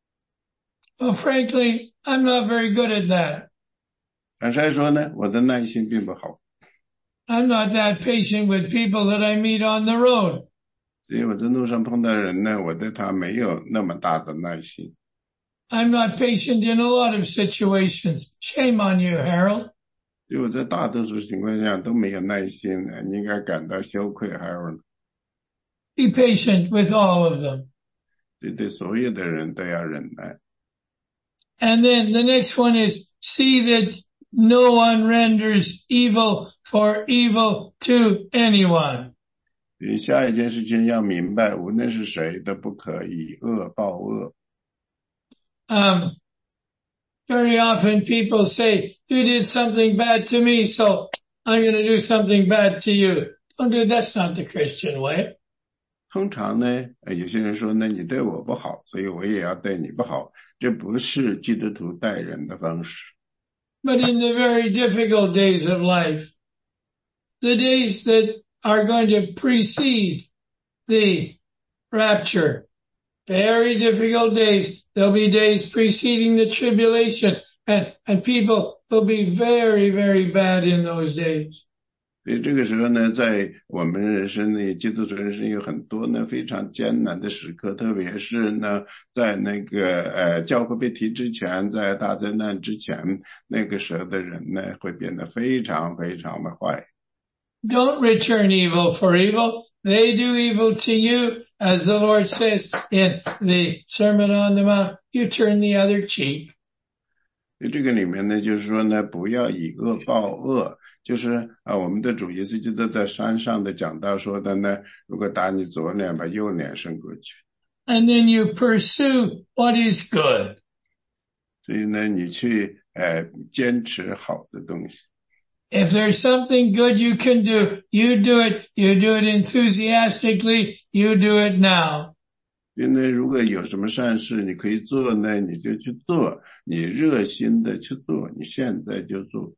Well, frankly, I'm not very good at that. 坦率说呢，我的耐心并不好。 I'm not that patient with people that I meet on the road. 所以我在路上碰到人呢，我对他没有那么大的耐心。 I'm not patient in a lot of situations. Shame on you, Harold. 所以我在大多数情况下都没有耐心，你应该感到羞愧，还有 Be patient with all of them. 对对所有的人都要忍耐。 And then the next one is see that no one renders evil for evil to anyone. 下一件事情要明白，无论是谁都不可以恶报恶。 Um, very often people say, you did something bad to me, so I'm going to do something bad to you. Don't do, that's not the Christian way. 通常呢，有些人说呢，你对我不好，所以我也要对你不好，这不是基督徒待人的方式。 But in the very difficult days of life, the days that are going to precede the rapture, very difficult days, there'll be days preceding the tribulation, and, and people will be very, very bad in those days. 所以这个时候呢，在我们人生里，基督徒人生有很多呢非常艰难的时刻，特别是呢，在那个呃教会被提之前，在大灾难之前，那个时候的人呢会变得非常非常的坏。 Don't return evil for evil. They do evil to you, as the Lord says in the Sermon on the Mount, you turn the other cheek. 所以这个里面呢，就是说呢，不要以恶报恶，就是啊，我们的主耶稣基督在山上的讲道说的呢，如果打你左脸，把右脸伸过去。 And then you pursue what is good. 所以呢，你去呃坚持好的东西。 If there's something good you can do, you do it. You do it enthusiastically. You do it now. 因为如果有什么善事你可以做呢，你就去做，你热心的去做，你现在就做。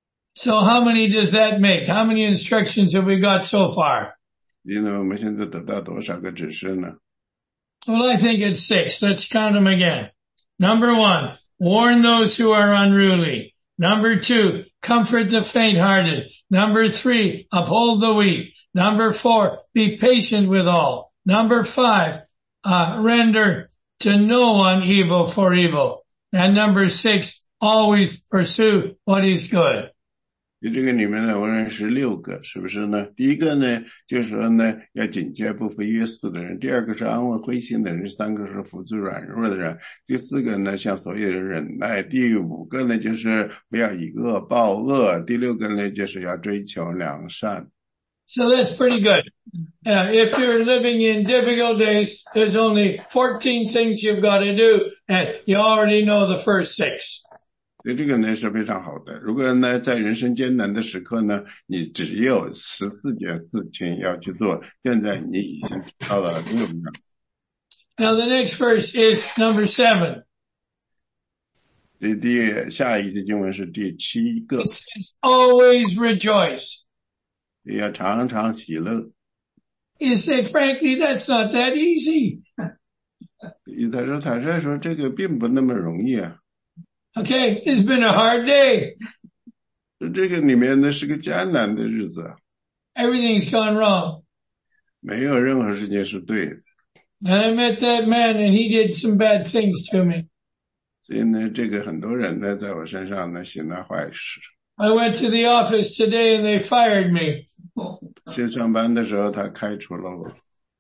So how many does that make? How many instructions have we got so far? 因为我们现在得到多少个指示呢？ Well, I think it's six. Let's count them again. Number one, warn those who are unruly. Number two, comfort the faint-hearted. Number three, uphold the weak. Number four, be patient with all. Number five, uh, render to no one evil for evil. And number six, always pursue what is good. 这个里面呢，我认识六个，是不是呢？第一个呢，就是说呢，要警戒不服约束的人；第二个是安慰灰心的人；第三个是扶助软弱的人；第四个呢，向所有人忍耐；第五个呢，就是不要以恶报恶；第六个呢，就是要追求良善。 So that's pretty good. Uh, if you're living in difficult days, there's only fourteen things you've got to do, and you already know the first six. 所以这个呢是非常好的。如果呢在人生艰难的时刻呢，你只有十四件事情要去做，现在你已经知道了六样。 Now the next verse is number seven. 第第下一节经文是第七个， It says, always rejoice. 要常常喜乐。 You say, frankly, that's not that easy. 他说坦率说这个并不那么容易啊， Okay, it's been a hard day. 这个里面呢是个艰难的日子啊， Everything's gone wrong. 没有任何事情是对的。 And I met that man and he did some bad things to me. 所以呢，这个很多人呢在我身上呢行了坏事。 I went to the office today and they fired me. 去上班的时候他开除了我。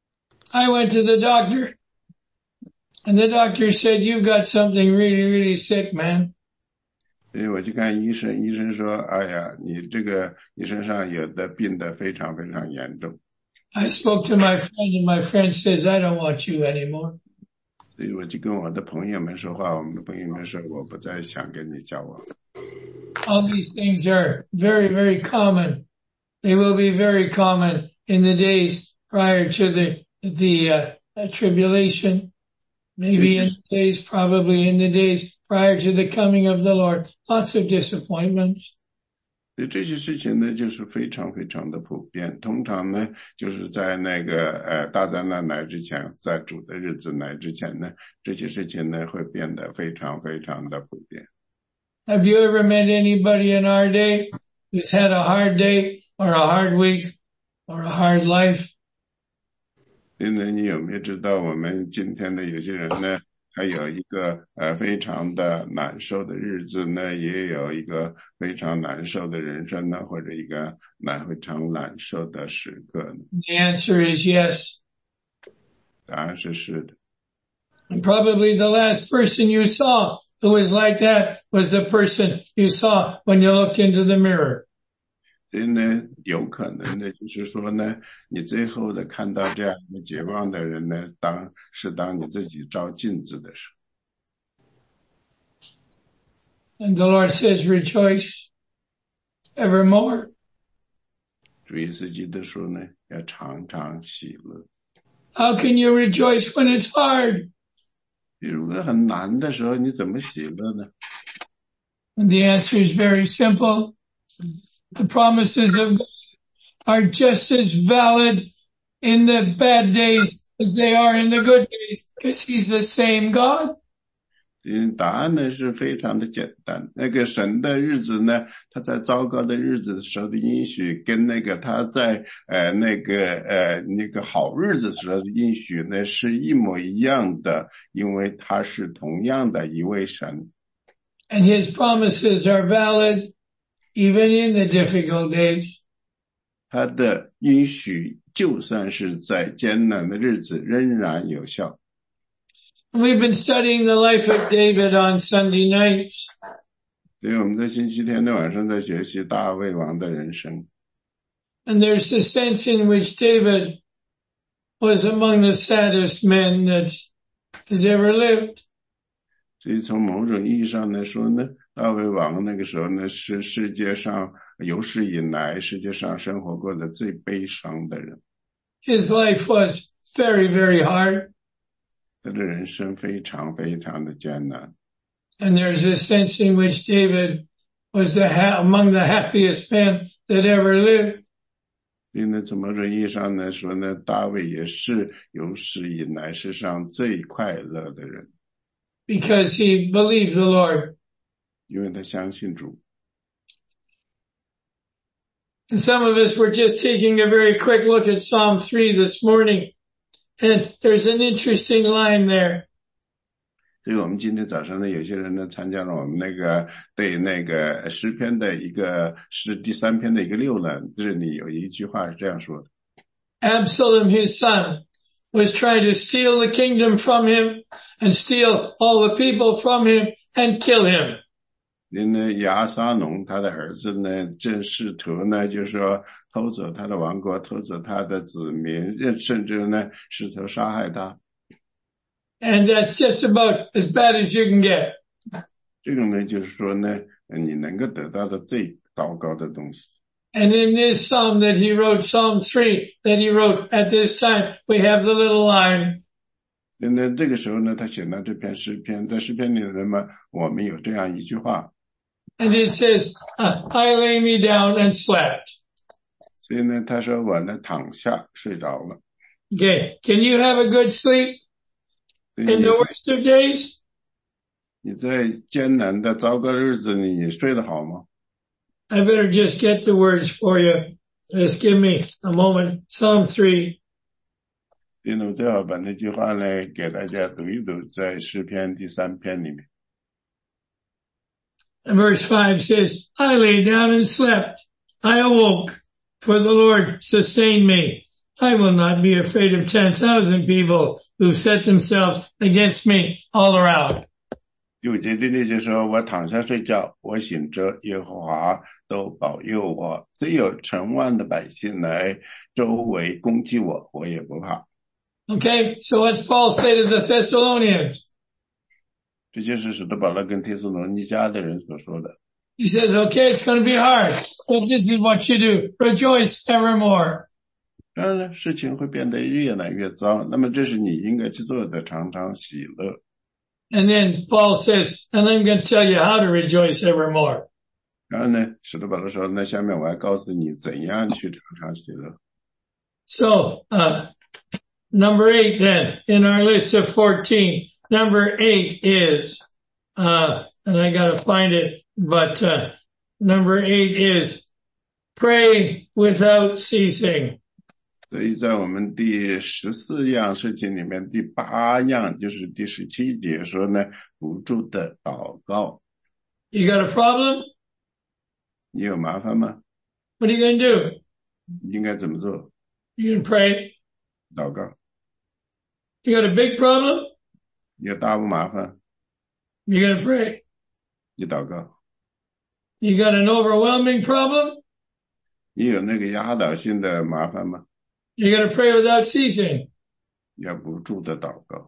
I went to the doctor and the doctor said, you've got something really, really sick, man. 所以我去看医生，医生说，哎呀，你这个你身上有的病得非常非常严重。 I spoke to my friend and my friend says, I don't want you anymore. 所以我就跟我的朋友们说话，我们的朋友们说我不再想跟你交往。 All these things are very, very common. They will be very common in the days prior to the, the uh, tribulation. Maybe in the days, probably in the days prior to the coming of the Lord. Lots of disappointments. 所以这些事情呢，就是非常非常的普遍。通常呢，就是在那个呃大灾难来之前，在主的日子来之前呢，这些事情呢会变得非常非常的普遍。 Have you ever met anybody in our day who's had a hard day or a hard week or a hard life? 现在你有没有知道，我们今天的有些人呢，还有一个呃非常的难受的日子呢，也有一个非常难受的人生呢，或者一个难非常难受的时刻呢？ The answer is yes. 答案是是的。 And probably the last person you saw who was like that was the person you saw when you looked into the mirror. 所以呢，有可能的就是说呢，你最后的看到这样一个绝望的人呢，当是当你自己照镜子的时候。 And the Lord says, rejoice evermore. 主耶稣基督说呢，要常常喜乐。 How can you rejoice when it's hard? 如果很难的时候，你怎么喜乐呢？ And the answer is very simple. The promises of God are just as valid in the bad days as they are in the good days, because He's the same God. 嗯，答案呢是非常的简单。那个神的日子呢，他在糟糕的日子的时候的应许，跟那个他在呃那个呃那个好日子时候的应许呢，是一模一样的，因为他是同样的一位神。 And His promises are valid even in the difficult days. 他的应许就算是在艰难的日子仍然有效。 We've been studying the life of David on Sunday nights. 所以我们在星期天的晚上在学习大卫王的人生。 And there's the sense in which David was among the saddest men that has ever lived. 所以从某种意义上来说呢，大卫王那个时候呢，是世界上有史以来世界上生活过的最悲伤的人。 His life was very, very hard. 他的人生非常非常的艰难。 And there's a sense in which David was the ha- among the happiest men that ever lived. 所以呢，从某种意义上来说呢，大卫也是有史以来世上最快乐的人， Because he believed the Lord. 因为他相信主。 And some of us were just taking a very quick look at Psalm three this morning. And there's an interesting line there. 所以我们今天早上呢，有些人呢参加了我们那个对那个诗篇的一个是第三篇的一个浏览，这里有一句话是这样说的。 Absalom, his son, was trying to steal the kingdom from him and steal all the people from him and kill him. 因为亚撒农他的儿子呢，正试图呢，就是说偷走他的王国，偷走他的子民，甚至呢试图杀害他。 And that's just about as bad as you can get. 这种呢，就是说呢，你能够得到的最糟糕的东西。 And in this psalm that he wrote, Psalm three, that he wrote at this time, we have the little line, 现在这个时候呢，他写了这篇诗篇，在诗篇里呢，我们有这样一句话。 And it says, uh, I lay me down and slept. 所以呢，他说我呢躺下睡着了。 Okay, can you have a good sleep 所以 in 你 the worst of days? 你在艰难的糟糕日子里，你睡得好吗？ I better just get the words for you. Just give me a moment. Psalm three. 所以呢，我最好把那句话呢给大家读一读，在诗篇第三篇里面。 And verse five says, I lay down and slept. I awoke, for the Lord sustained me. I will not be afraid of ten thousand people who set themselves against me all around. 第五节这里就说，我躺下睡觉，我醒着，耶和华都保佑我。虽有成万的百姓来周围攻击我，我也不怕。 Okay, so what's Paul say to the Thessalonians? 这就是使徒保罗跟帖撒罗尼迦的人所说的。 He says, okay, it's going to be hard, but this is what you do. Rejoice evermore. 当然了，事情会变得越来越糟，那么这是你应该去做的，常常喜乐。 And then Paul says, and I'm going to tell you how to rejoice evermore. 然后呢，使徒保罗说，那下面我要告诉你怎样去常常喜乐。 So, uh, number eight then, in our list of fourteen, number eight is, uh, and I got to find it, but, uh, number eight is pray without ceasing. 所以在我们第十四样事情里面，第八样就是第十七节说呢，不住的祷告。 You got a problem? 你有麻烦吗？ What are you going to do? 应该怎么做？ You can pray. 祷告。 You got a big problem? 有大不麻烦？ You got to pray. 你祷告。 You got an overwhelming problem? 你有那个压倒性的麻烦吗？ You got to pray without ceasing. 要不住的祷告。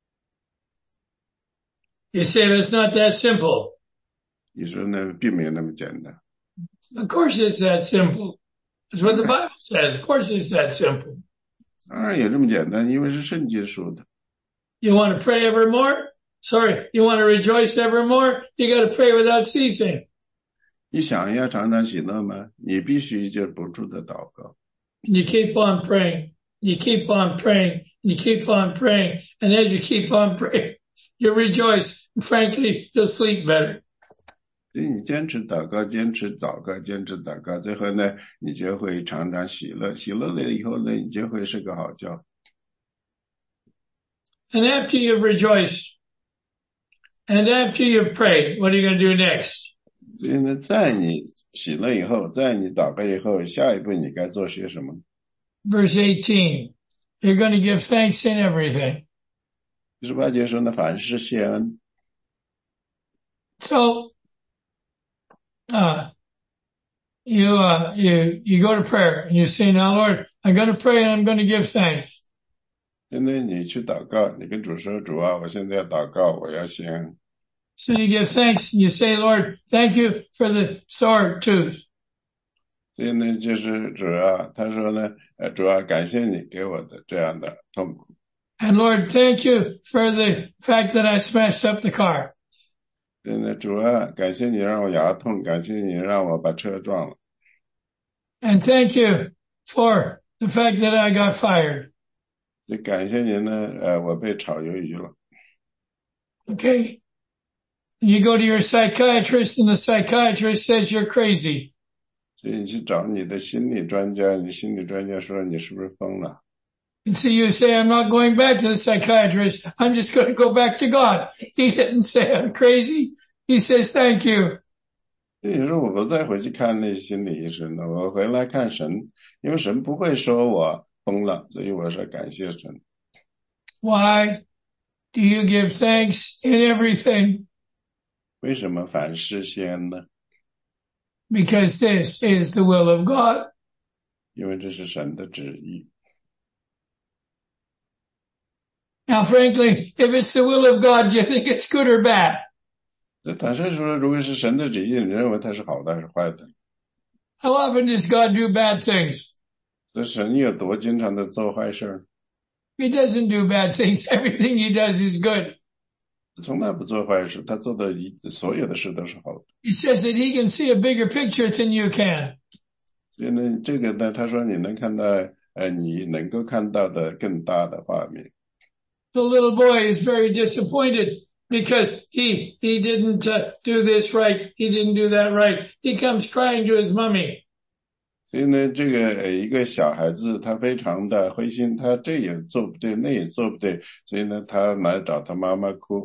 You say that's not that simple. 你说呢，并没有那么简单。 Of course it's that simple. That's what the Bible says. Of course it's that simple. 当然有这么简单，因为是圣经说的。 You want to pray evermore? Sorry, you want to rejoice evermore? You got to pray without ceasing. 你想要常常喜乐吗？你必须就不住的祷告。 And you keep on praying. You keep on praying. You keep on praying. And as you keep on praying, you rejoice. Frankly, you'll sleep better. 所以你坚持祷告，坚持祷告，坚持祷告，最后呢，你就会常常喜乐。喜乐了以后呢，你就会睡个好觉。 And after you've rejoiced, and after you've prayed, what are you going to do next? 所以呢，在你喜乐以后，在你祷告以后，下一步你该做些什么？ Verse eighteen, you're going to give thanks in everything. 第十八节说呢，凡事谢恩。 So, uh, you, uh, you, you go to prayer and you say, now Lord, I'm going to pray and I'm going to give thanks. 现在你去祷告，你跟主说，主啊，我现在要祷告，我要谢恩。 So you give thanks and you say, Lord, thank you for the sore tooth. 所以呢，就是主啊，他说呢，呃，主啊，感谢你给我的这样的痛苦。 And Lord, thank you for the fact that I smashed up the car. 所以呢，主啊，感谢你让我牙痛，感谢你让我把车撞了。 And thank you for the fact that I got fired. 也感谢您呢，呃，我被炒鱿鱼了。 Okay. You go to your psychiatrist and the psychiatrist says you're crazy. 所以你去找你的心理专家，你心理专家说你是不是疯了？ And so you say, I'm not going back to the psychiatrist. I'm just going to go back to God. He doesn't say I'm crazy. He says, thank you. 所以说我不再回去看那心理医生了，我回来看神，因为神不会说我疯了，所以我说感谢神。 Why do you give thanks in everything? 为什么凡事谢恩呢？ Because this is the will of God. 因为这是神的旨意。 Now, frankly, if it's the will of God, do you think it's good or bad? 那坦率说，如果是神的旨意，你认为它是好的还是坏的？ How often does God do bad things? 那神有多经常的做坏事？ He doesn't do bad things. Everything he does is good. 从来不做坏事，他做的一所有的事都是好的。 He says that he can see a bigger picture than you can. 所以呢，这个呢，他说你能看到，呃，你能够看到的更大的画面。 The little boy is very disappointed because he he didn't uh, do this right. He didn't do that right. He comes crying to his mommy. 所以呢，这个一个小孩子他非常的灰心，他这也做不对，那也做不对，所以呢，他来找他妈妈哭。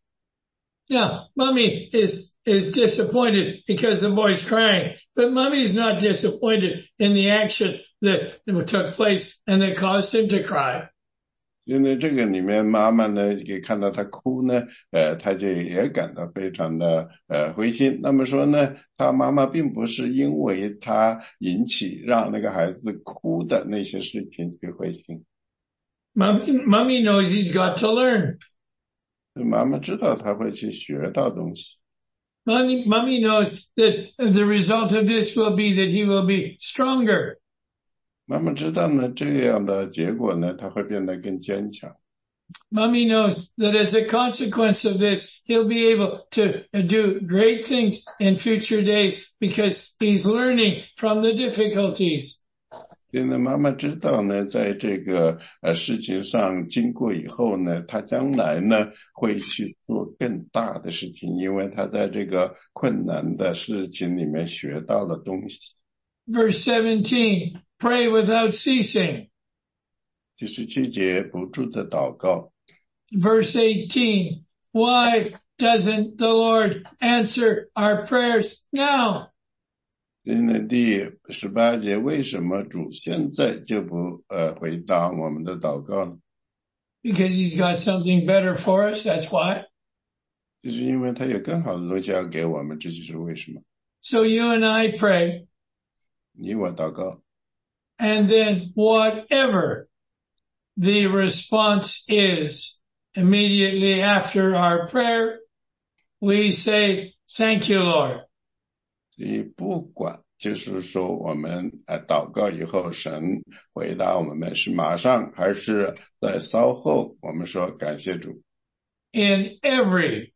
Now, mommy is is disappointed because the boy's crying, but mommy's not disappointed in the action that took place and that caused him to cry. 因为这个里面妈妈呢，给看到他哭呢，呃，他就也感到非常的呃灰心。那么说呢，他妈妈并不是因为他引起让那个孩子哭的那些事情去灰心。 Mommy, mommy knows he's got to learn. 妈妈知道他会去学到东西。 Mommy, mommy knows that the result of this will be that he will be stronger. 妈妈知道呢，这样的结果呢，他会变得更坚强。 Mommy knows that as a consequence of this, he'll be able to do great things in future days because he's learning from the difficulties. 现在妈妈知道呢，在这个呃事情上经过以后呢，他将来呢会去做更大的事情，因为他在这个困难的事情里面学到了东西。 Verse seventeen, pray without ceasing. 第十七节，不住的祷告。 Verse eighteen, why doesn't the Lord answer our prayers now? 现在第十八节，为什么主现在就不呃回答我们的祷告呢？ Because he's got something better for us, that's why. 就是因为他有更好的东西要给我们，这就是为什么。 So you and I pray. 你我祷告。 And then whatever the response is, immediately after our prayer, we say, thank you, Lord. 所以不管就是说我们呃祷告以后，神回答我们是马上还是在稍后，我们说感谢主。 In every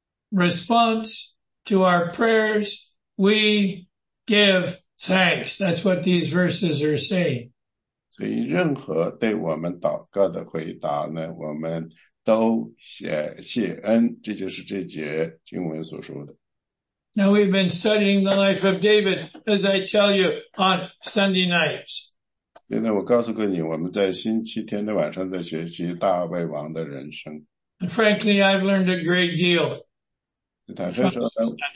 response to our prayers, we give thanks. That's what these verses are saying. 所以任何对我们祷告的回答呢，我们都谢谢恩，这就是这节经文所说的。 Now we've been studying the life of David, as I tell you, on Sunday nights. 现在我告诉过你，我们在星期天的晚上在学习大卫王的人生。 And frankly, I've learned a great deal. 坦率说，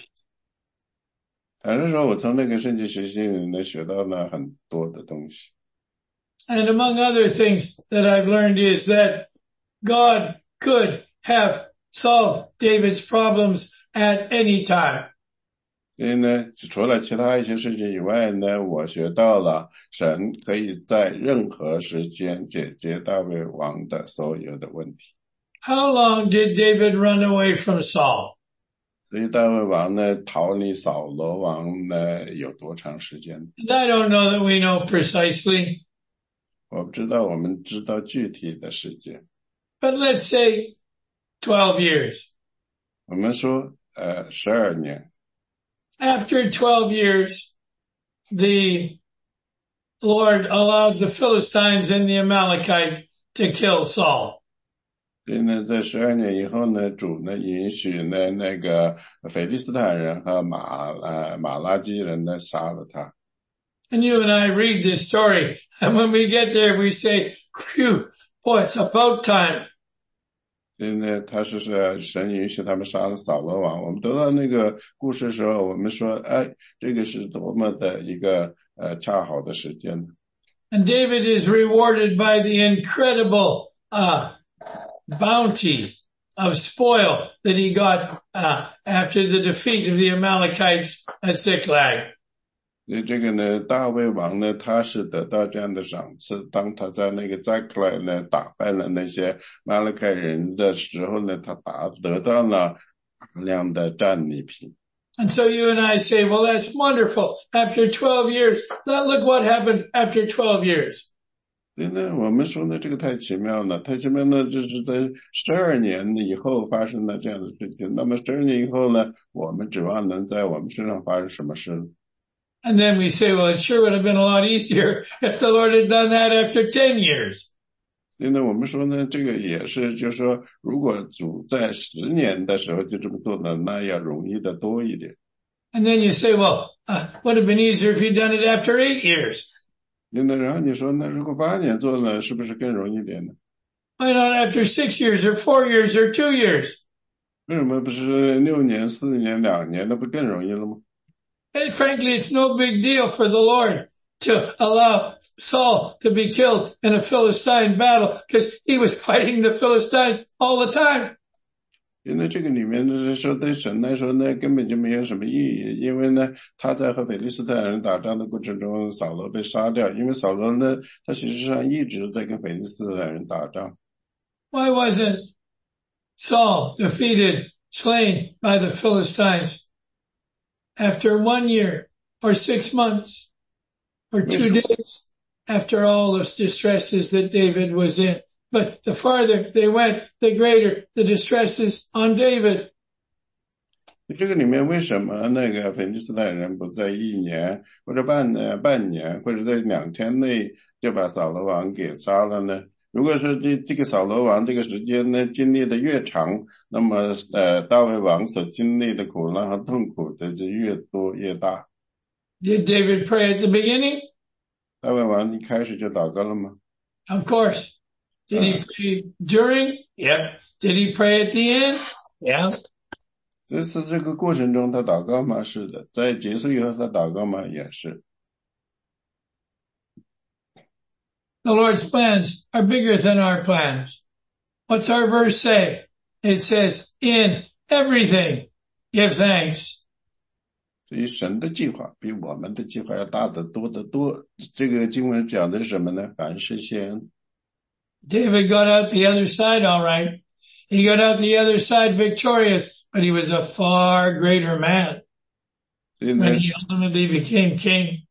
坦率说，我从那个圣经学习里呢学到了很多的东西。 And among other things that I've learned is that God could have solved David's problems at any time. 所以呢，除了其他一些事情以外呢，我学到了神可以在任何时间解决大卫王的所有的问题。 How long did David run away from Saul? 所以大卫王呢逃离扫罗王呢有多长时间？ And I don't know that we know precisely, 我不知道，我们知道具体的时间。 but let's say twelve years. 我们说，呃，十二年。 After twelve years, the Lord allowed the Philistines and the Amalekite to kill Saul. 所以呢，在十二年以后呢，主呢允许呢那个腓利斯坦人和马呃马拉基人呢杀了他。 And you and I read this story, and when we get there, we say, phew, boy, it's about time. 所以呢，他是说神允许他们杀了扫罗王。我们读到那个故事的时候，我们说，哎，这个是多么的一个呃恰好的时间呢？ And David is rewarded by the incredible uh, bounty of spoil that he got uh, after the defeat of the Amalekites at Ziklag. 所以这个呢，大卫王呢，他是得到这样的赏赐。当他在那个扎克莱呢打败了那些马勒开人的时候呢，他打得到了大量的战利品。 And so you and I say, well, that's wonderful. After twelve years, now look what happened after twelve years. 所以呢，我们说呢，这个太奇妙了，太奇妙了，这是在十二年以后发生的这样的事情。那么十二年以后呢，我们指望能在我们身上发生什么事呢？ And then we say, well, it sure would have been a lot easier if the Lord had done that after ten years. 所以呢，我们说呢，这个也是，就是说，如果主在十年的时候就这么做呢，那要容易的多一点。 And then you say, well, uh, would have been easier if he'd done it after eight years. 那然后你说，那如果八年做呢，是不是更容易一点呢？ Why not after six years or four years or two years? 为什么不是六年、四年、两年，那不更容易了吗？ And frankly, it's no big deal for the Lord to allow Saul to be killed in a Philistine battle because he was fighting the Philistines all the time. 因为这个里面呢，说对神来说呢，根本就没有什么意义，因为呢，他在和菲利斯特人打仗的过程中，扫罗被杀掉，因为扫罗呢，他实际上一直在跟菲利斯特人打仗。 Why wasn't Saul defeated, slain by the Philistines after one year or six months or two days after all those distresses that David was in? But the farther they went, the greater the distresses on David. 这个里面为什么那个菲利斯特人不在一年或者半年、半年或者在两天内就把扫罗王给杀了呢？如果说这这个扫罗王这个时间呢经历的越长，那么呃大卫王所经历的苦难和痛苦的就越多越大。 Did David pray at the beginning? 大卫王一开始就祷告了吗？ Of course. Did he pray during? Yep. Did he pray at the end? Yeah. 这是这个过程中他祷告吗？是的。在结束以后他祷告吗？也是。 The Lord's plans are bigger than our plans. What's our verse say? It says, in everything, give thanks. 所以神的计划比我们的计划要大得多得多。这个经文讲的是什么呢？凡事谢恩。 David got out the other side all right. He got out the other side victorious, but he was a far greater man when he ultimately became king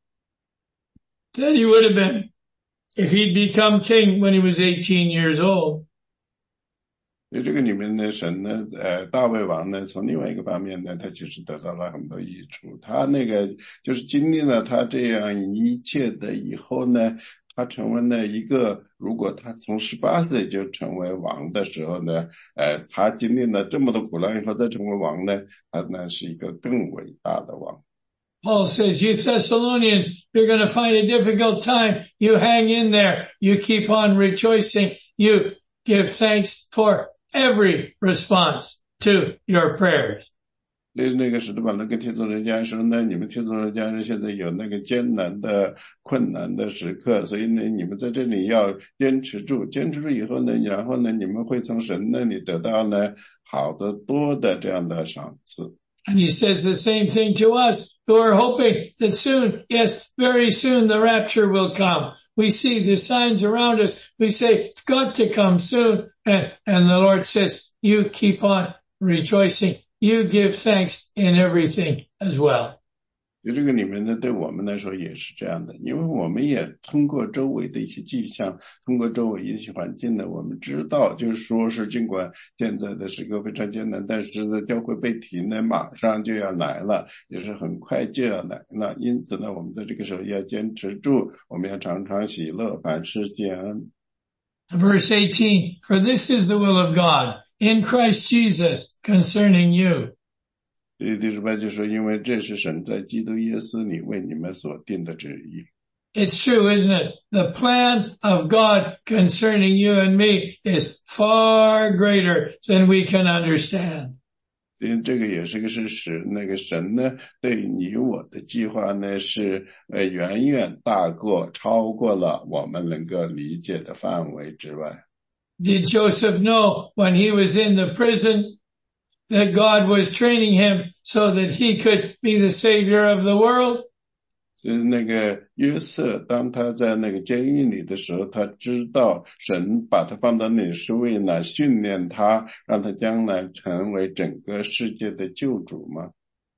than he would have been if he'd become king when he was eighteen years old. 所以这个里面呢，神呢，呃，大卫王呢，从另外一个方面呢，他其实得到了很多益处。他那个就是经历了他这样一切的以后呢，他成为了一个，如果他从十八岁就成为王的时候呢，呃，他经历了这么多苦难以后再成为王呢，他那是一个更伟大的王。 Paul says, you Thessalonians, you're going to find a difficult time. You hang in there. You keep on rejoicing. You give thanks for every response to your prayers. 那那个使徒保罗跟帖撒罗尼迦人说呢，你们帖撒罗尼迦人现在有那个艰难的困难的时刻，所以呢，你们在这里要坚持住，坚持住以后呢，然后呢，你们会从神那里得到呢好的多的这样的赏赐。 And he says the same thing to us who are hoping that soon, yes, very soon the rapture will come. We see the signs around us. We say it's got to come soon. And, and the Lord says, you keep on rejoicing. You give thanks in everything as well. 就这个里面呢，对我们来说也是这样的，因为我们也通过周围的一些迹象，通过周围一些环境呢，我们知道，就是说是尽管现在的时刻非常艰难，但是呢，教会被提呢，马上就要来了，也是很快就要来了。因此呢，我们在这个时候要坚持住，我们要常常喜乐，凡事谢恩。 Verse eighteen, for this is the will of God in Christ Jesus concerning you. 第第十八就说，因为这是神在基督耶稣里为你们所定的旨意。 It's true, isn't it? The plan of God concerning you and me is far greater than we can understand. 因为这个也是个事实，那个神呢，对你我的计划呢，是呃远远大过、超过了我们能够理解的范围之外。 Did Joseph know when he was in the prison that God was training him so that he could be the savior of the world? 就是那个约瑟，当他在那个监狱里的时候，他知道神把他放到那里是为了训练他，让他将来成为整个世界的救主吗？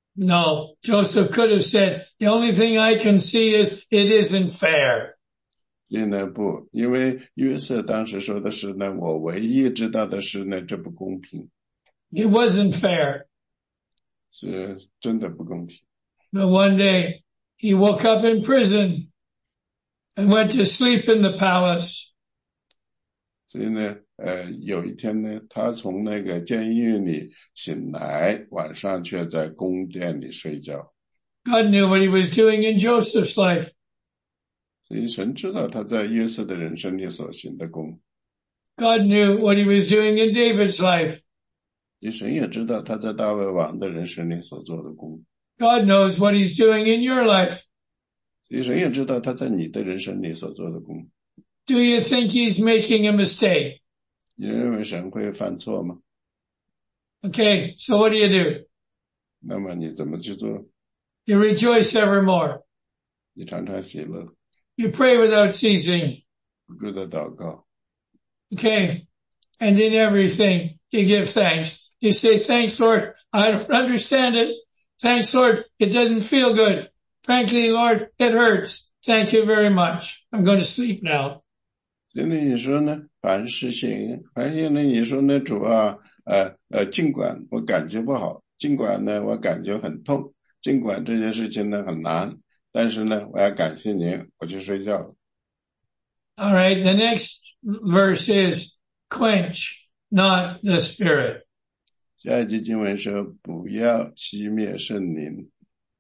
No, Joseph could have said, the only thing I can see is it isn't fair. 因呢不，因为约瑟当时说的是呢，我唯一知道的是呢，这不公平， It wasn't fair. 是真的不公平。 But one day he woke up in prison and went to sleep in the palace. 所以呢，呃，有一天呢，他从那个监狱里醒来，晚上却在宫殿里睡觉。 God knew what he was doing in Joseph's life. 所以神知道他在约瑟的人生里所行的功， God knew what he was doing in David's life. 神也知道他在大卫王的人生里所做的功， God knows what he's doing in your life. 所以神也知道他在你的人生里所做的功。 Do you think he's making a mistake? 你认为神会犯错吗？ Okay, so what do you do? 那么你怎么去做？ You rejoice evermore. 你常常喜乐， You pray without ceasing. 不住的祷告， Okay, and in everything you give thanks. You say, thanks, Lord. I don't understand it. Thanks, Lord. It doesn't feel good. Frankly, Lord, it hurts. Thank you very much. I'm going to sleep now. 所以呢，你说呢？凡事行，凡事呢，你说呢？主啊，呃呃，尽管我感觉不好，尽管呢我感觉很痛，尽管这件事情呢很难，但是呢，我要感谢您，我去睡觉了。 All right, the next verse is quench not the spirit. 下一句经文说：“不要熄灭圣灵。”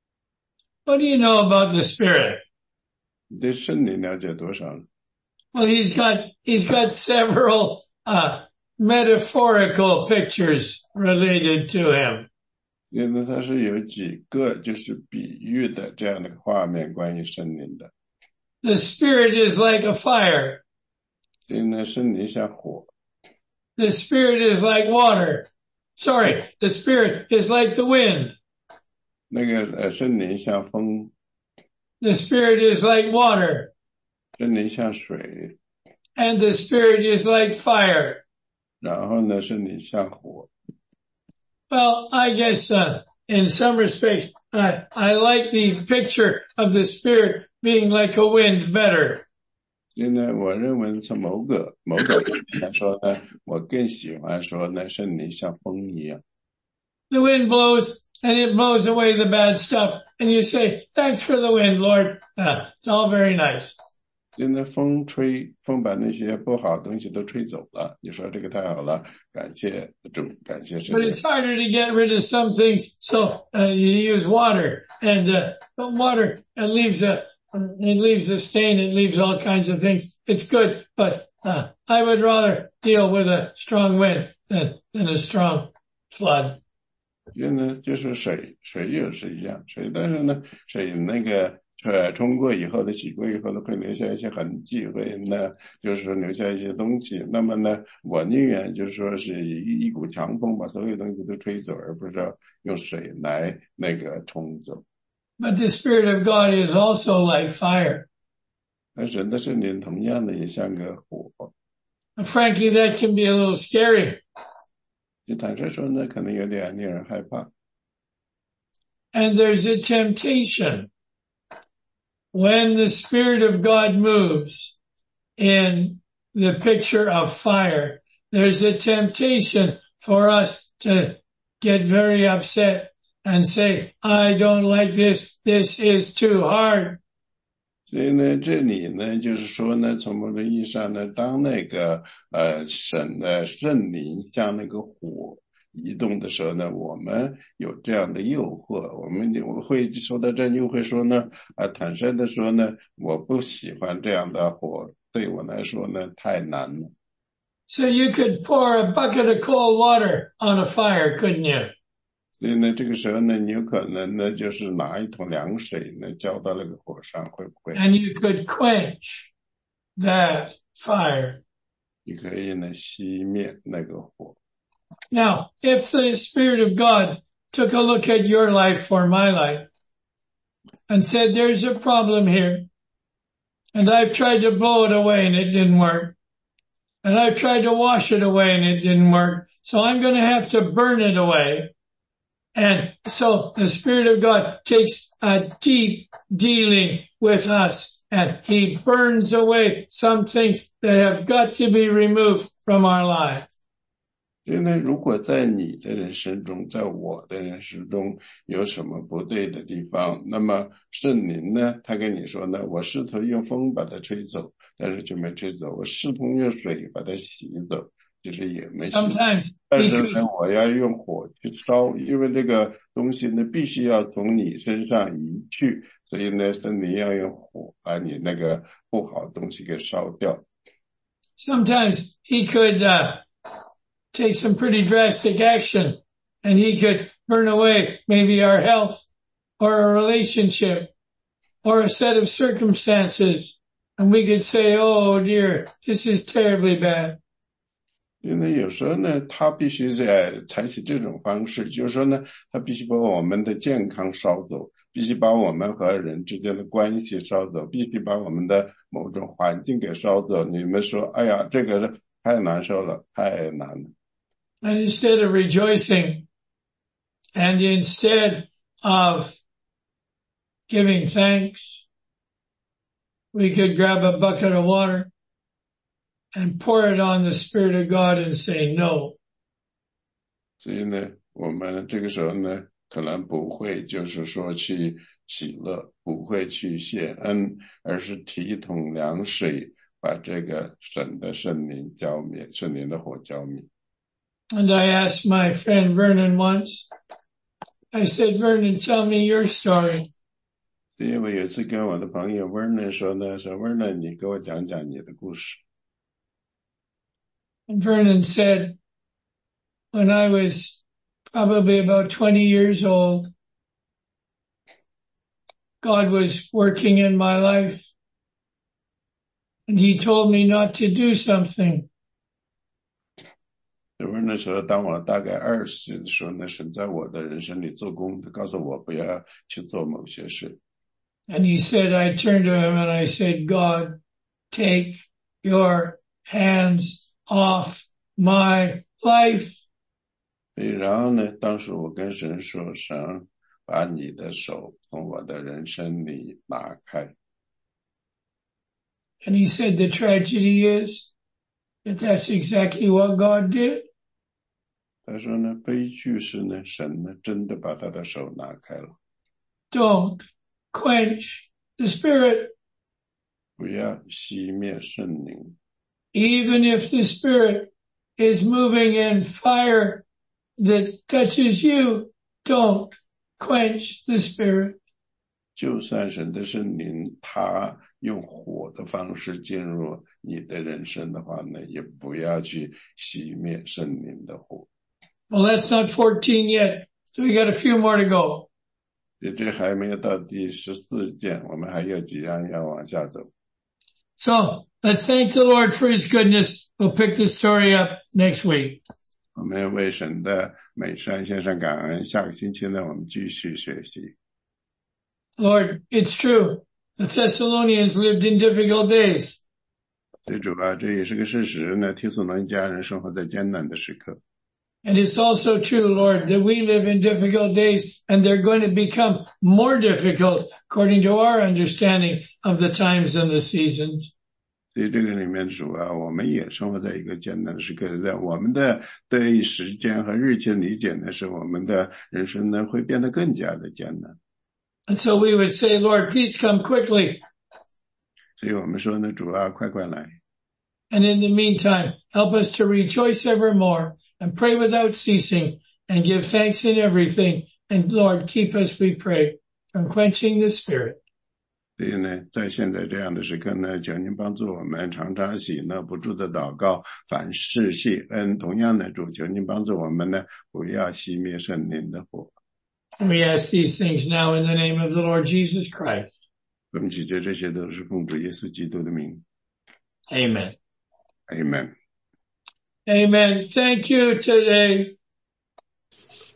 What do you know about the spirit? 你对圣灵了解多少呢？ Well, he's got, he's got several, uh, metaphorical pictures related to him. 因为它是有几个就是比喻的这样的画面关于圣灵的。 The spirit is like a fire. 所以呢，圣灵像火， The spirit is like water. Sorry, the spirit is like the wind. 那个呃，圣灵像风， The spirit is like water. 圣灵像水， And the spirit is like fire. 然后呢，圣灵像火。 Well, I guess, uh, in some respects, I, I like the picture of the spirit being like a wind better. 所以呢，我认为从某个某个来说呢，我更喜欢说呢，圣灵像风一样。 The wind blows and it blows away the bad stuff. And you say, thanks for the wind, Lord. Uh, it's all very nice. 现在风吹，风把那些不好的东西都吹走了。你说这个太好了，感谢主，感谢圣 But 灵。 it's harder to get rid of some things. So, uh, you use water and, uh, but water, it leaves a, it leaves a stain. It leaves all kinds of things. It's good, but, uh, I would rather deal with a strong wind than, than a strong flood. 现在就是水，水也是一样，水但是呢，水那个呃冲过以后的洗过以后呢，会留下一些痕迹，会呢就是说留下一些东西。那么呢，我宁愿就是说是一一股强风把所有东西都吹走，而不是说用水来那个冲走。 But the Spirit of God is also like fire. 但神的圣灵同样的也像个火。 Frankly, that can be a little scary. 就坦率说呢，可能有点令人害怕。 And there's a temptation. When the Spirit of God moves in the picture of fire, there's a temptation for us to get very upset and say, I don't like this. This is too hard. 所以呢，这里呢，就是说呢，从某种意义上呢，当那个呃神的圣灵像那个火移动的时候呢，我们有这样的诱惑，我们我会说到这就会说呢，啊、呃，坦率的说呢，我不喜欢这样的火，对我来说呢，太难了。 So you could pour a bucket of cold water on a fire, couldn't you? 所以呢，这个时候呢，你有可能呢，就是拿一桶凉水呢，浇到那个火上，会不会？ And you could quench that fire. 你可以呢，熄灭那个火。 Now, if the Spirit of God took a look at your life or my life and said, there's a problem here, and I've tried to blow it away and it didn't work, and I've tried to wash it away and it didn't work, so I'm going to have to burn it away. And so the Spirit of God takes a deep dealing with us and he burns away some things that have got to be removed from our lives. 现在如果在你的人生中，在我的人生中有什么不对的地方，那么圣灵呢，他跟你说呢，我试图用风把它吹走，但是就没吹走，我试图用水把它洗走，其实也没洗。 Sometimes 但 he 是 could, 呢，我要用火去烧，因为这个东西呢，必须要从你身上移去，所以呢，圣灵要用火把你那个不好的东西给烧掉。 sometimes he could uh, take some pretty drastic action, and he could burn away maybe our health or a relationship or a set of circumstances, and we could say, oh dear, this is terribly bad. 因为有时候呢，他必须在采取这种方式，就是说呢，他必须把我们的健康烧走，必须把我们和人之间的关系烧走，必须把我们的某种环境给烧走。你们说，哎呀，这个太难受了，太难了。 And instead of rejoicing, and instead of giving thanks, we could grab a bucket of water and pour it on the Spirit of God and say no. 所以呢，我们这个时候呢，可能不会就是说去喜乐，不会去谢恩，而是提一桶凉水，把这个神的圣灵浇灭，圣灵的火浇灭。 And I asked my friend Vernon once, I said, Vernon, tell me your story. 因为我有一次跟我的朋友 Vernon 说呢，说 Vernon 你给我讲讲你的故事。 And Vernon said, when I was probably about twenty years old, God was working in my life, and he told me not to do something. Vernon 说，当我大概二十岁的时候呢，神在我的人生里做工，他告诉我不要去做某些事。 And he said, I turned to him and I said, God, take your hands off my life. 然后呢，当时我跟神说，神把你的手从我的人生里拿开。 And he said, the tragedy is that that's exactly what God did. 他说呢，悲剧是呢，神呢真的把他的手拿开了。 Don't quench the Spirit. 不要熄灭圣灵， Even if the Spirit is moving in fire that touches you, don't quench the Spirit. 就算神的圣灵他用火的方式进入你的人生的话呢，也不要去熄灭圣灵的火。 Well, that's not fourteen yet, so we got a few more to go. 这还没有到第十四件，我们还有几样要往下走。 So let's thank the Lord for his goodness. We'll pick this story up next week. 我们为神的美善献上感恩。下个星期呢，我们继续学习。 Lord, it's true. The Thessalonians lived in difficult days. 最主要，这也是个事实呢。提索罗尼迦人生活在艰难的时刻。 And it's also true, Lord, that we live in difficult days and they're going to become more difficult according to our understanding of the times and the seasons. 所以这个里面主要我们也生活在一个艰难的时刻，在我们的对时间和日期理解呢，使我们的人生呢会变得更加的艰难。 And so we would say, Lord, please come quickly. 所以我们说呢，主啊，快快来。 And in the meantime, help us to rejoice evermore and pray without ceasing and give thanks in everything. And Lord, keep us, we pray, from quenching the Spirit. 所以呢，在现在这样的时刻呢，求您帮助我们常常喜乐不住的祷告，凡事谢恩。同样的，主求您帮助我们呢，不要熄灭圣灵的火。 And we ask these things now in the name of the Lord Jesus Christ. 我们祈求这些都是奉主耶稣基督的名。 Amen. Amen. Amen. Thank you today.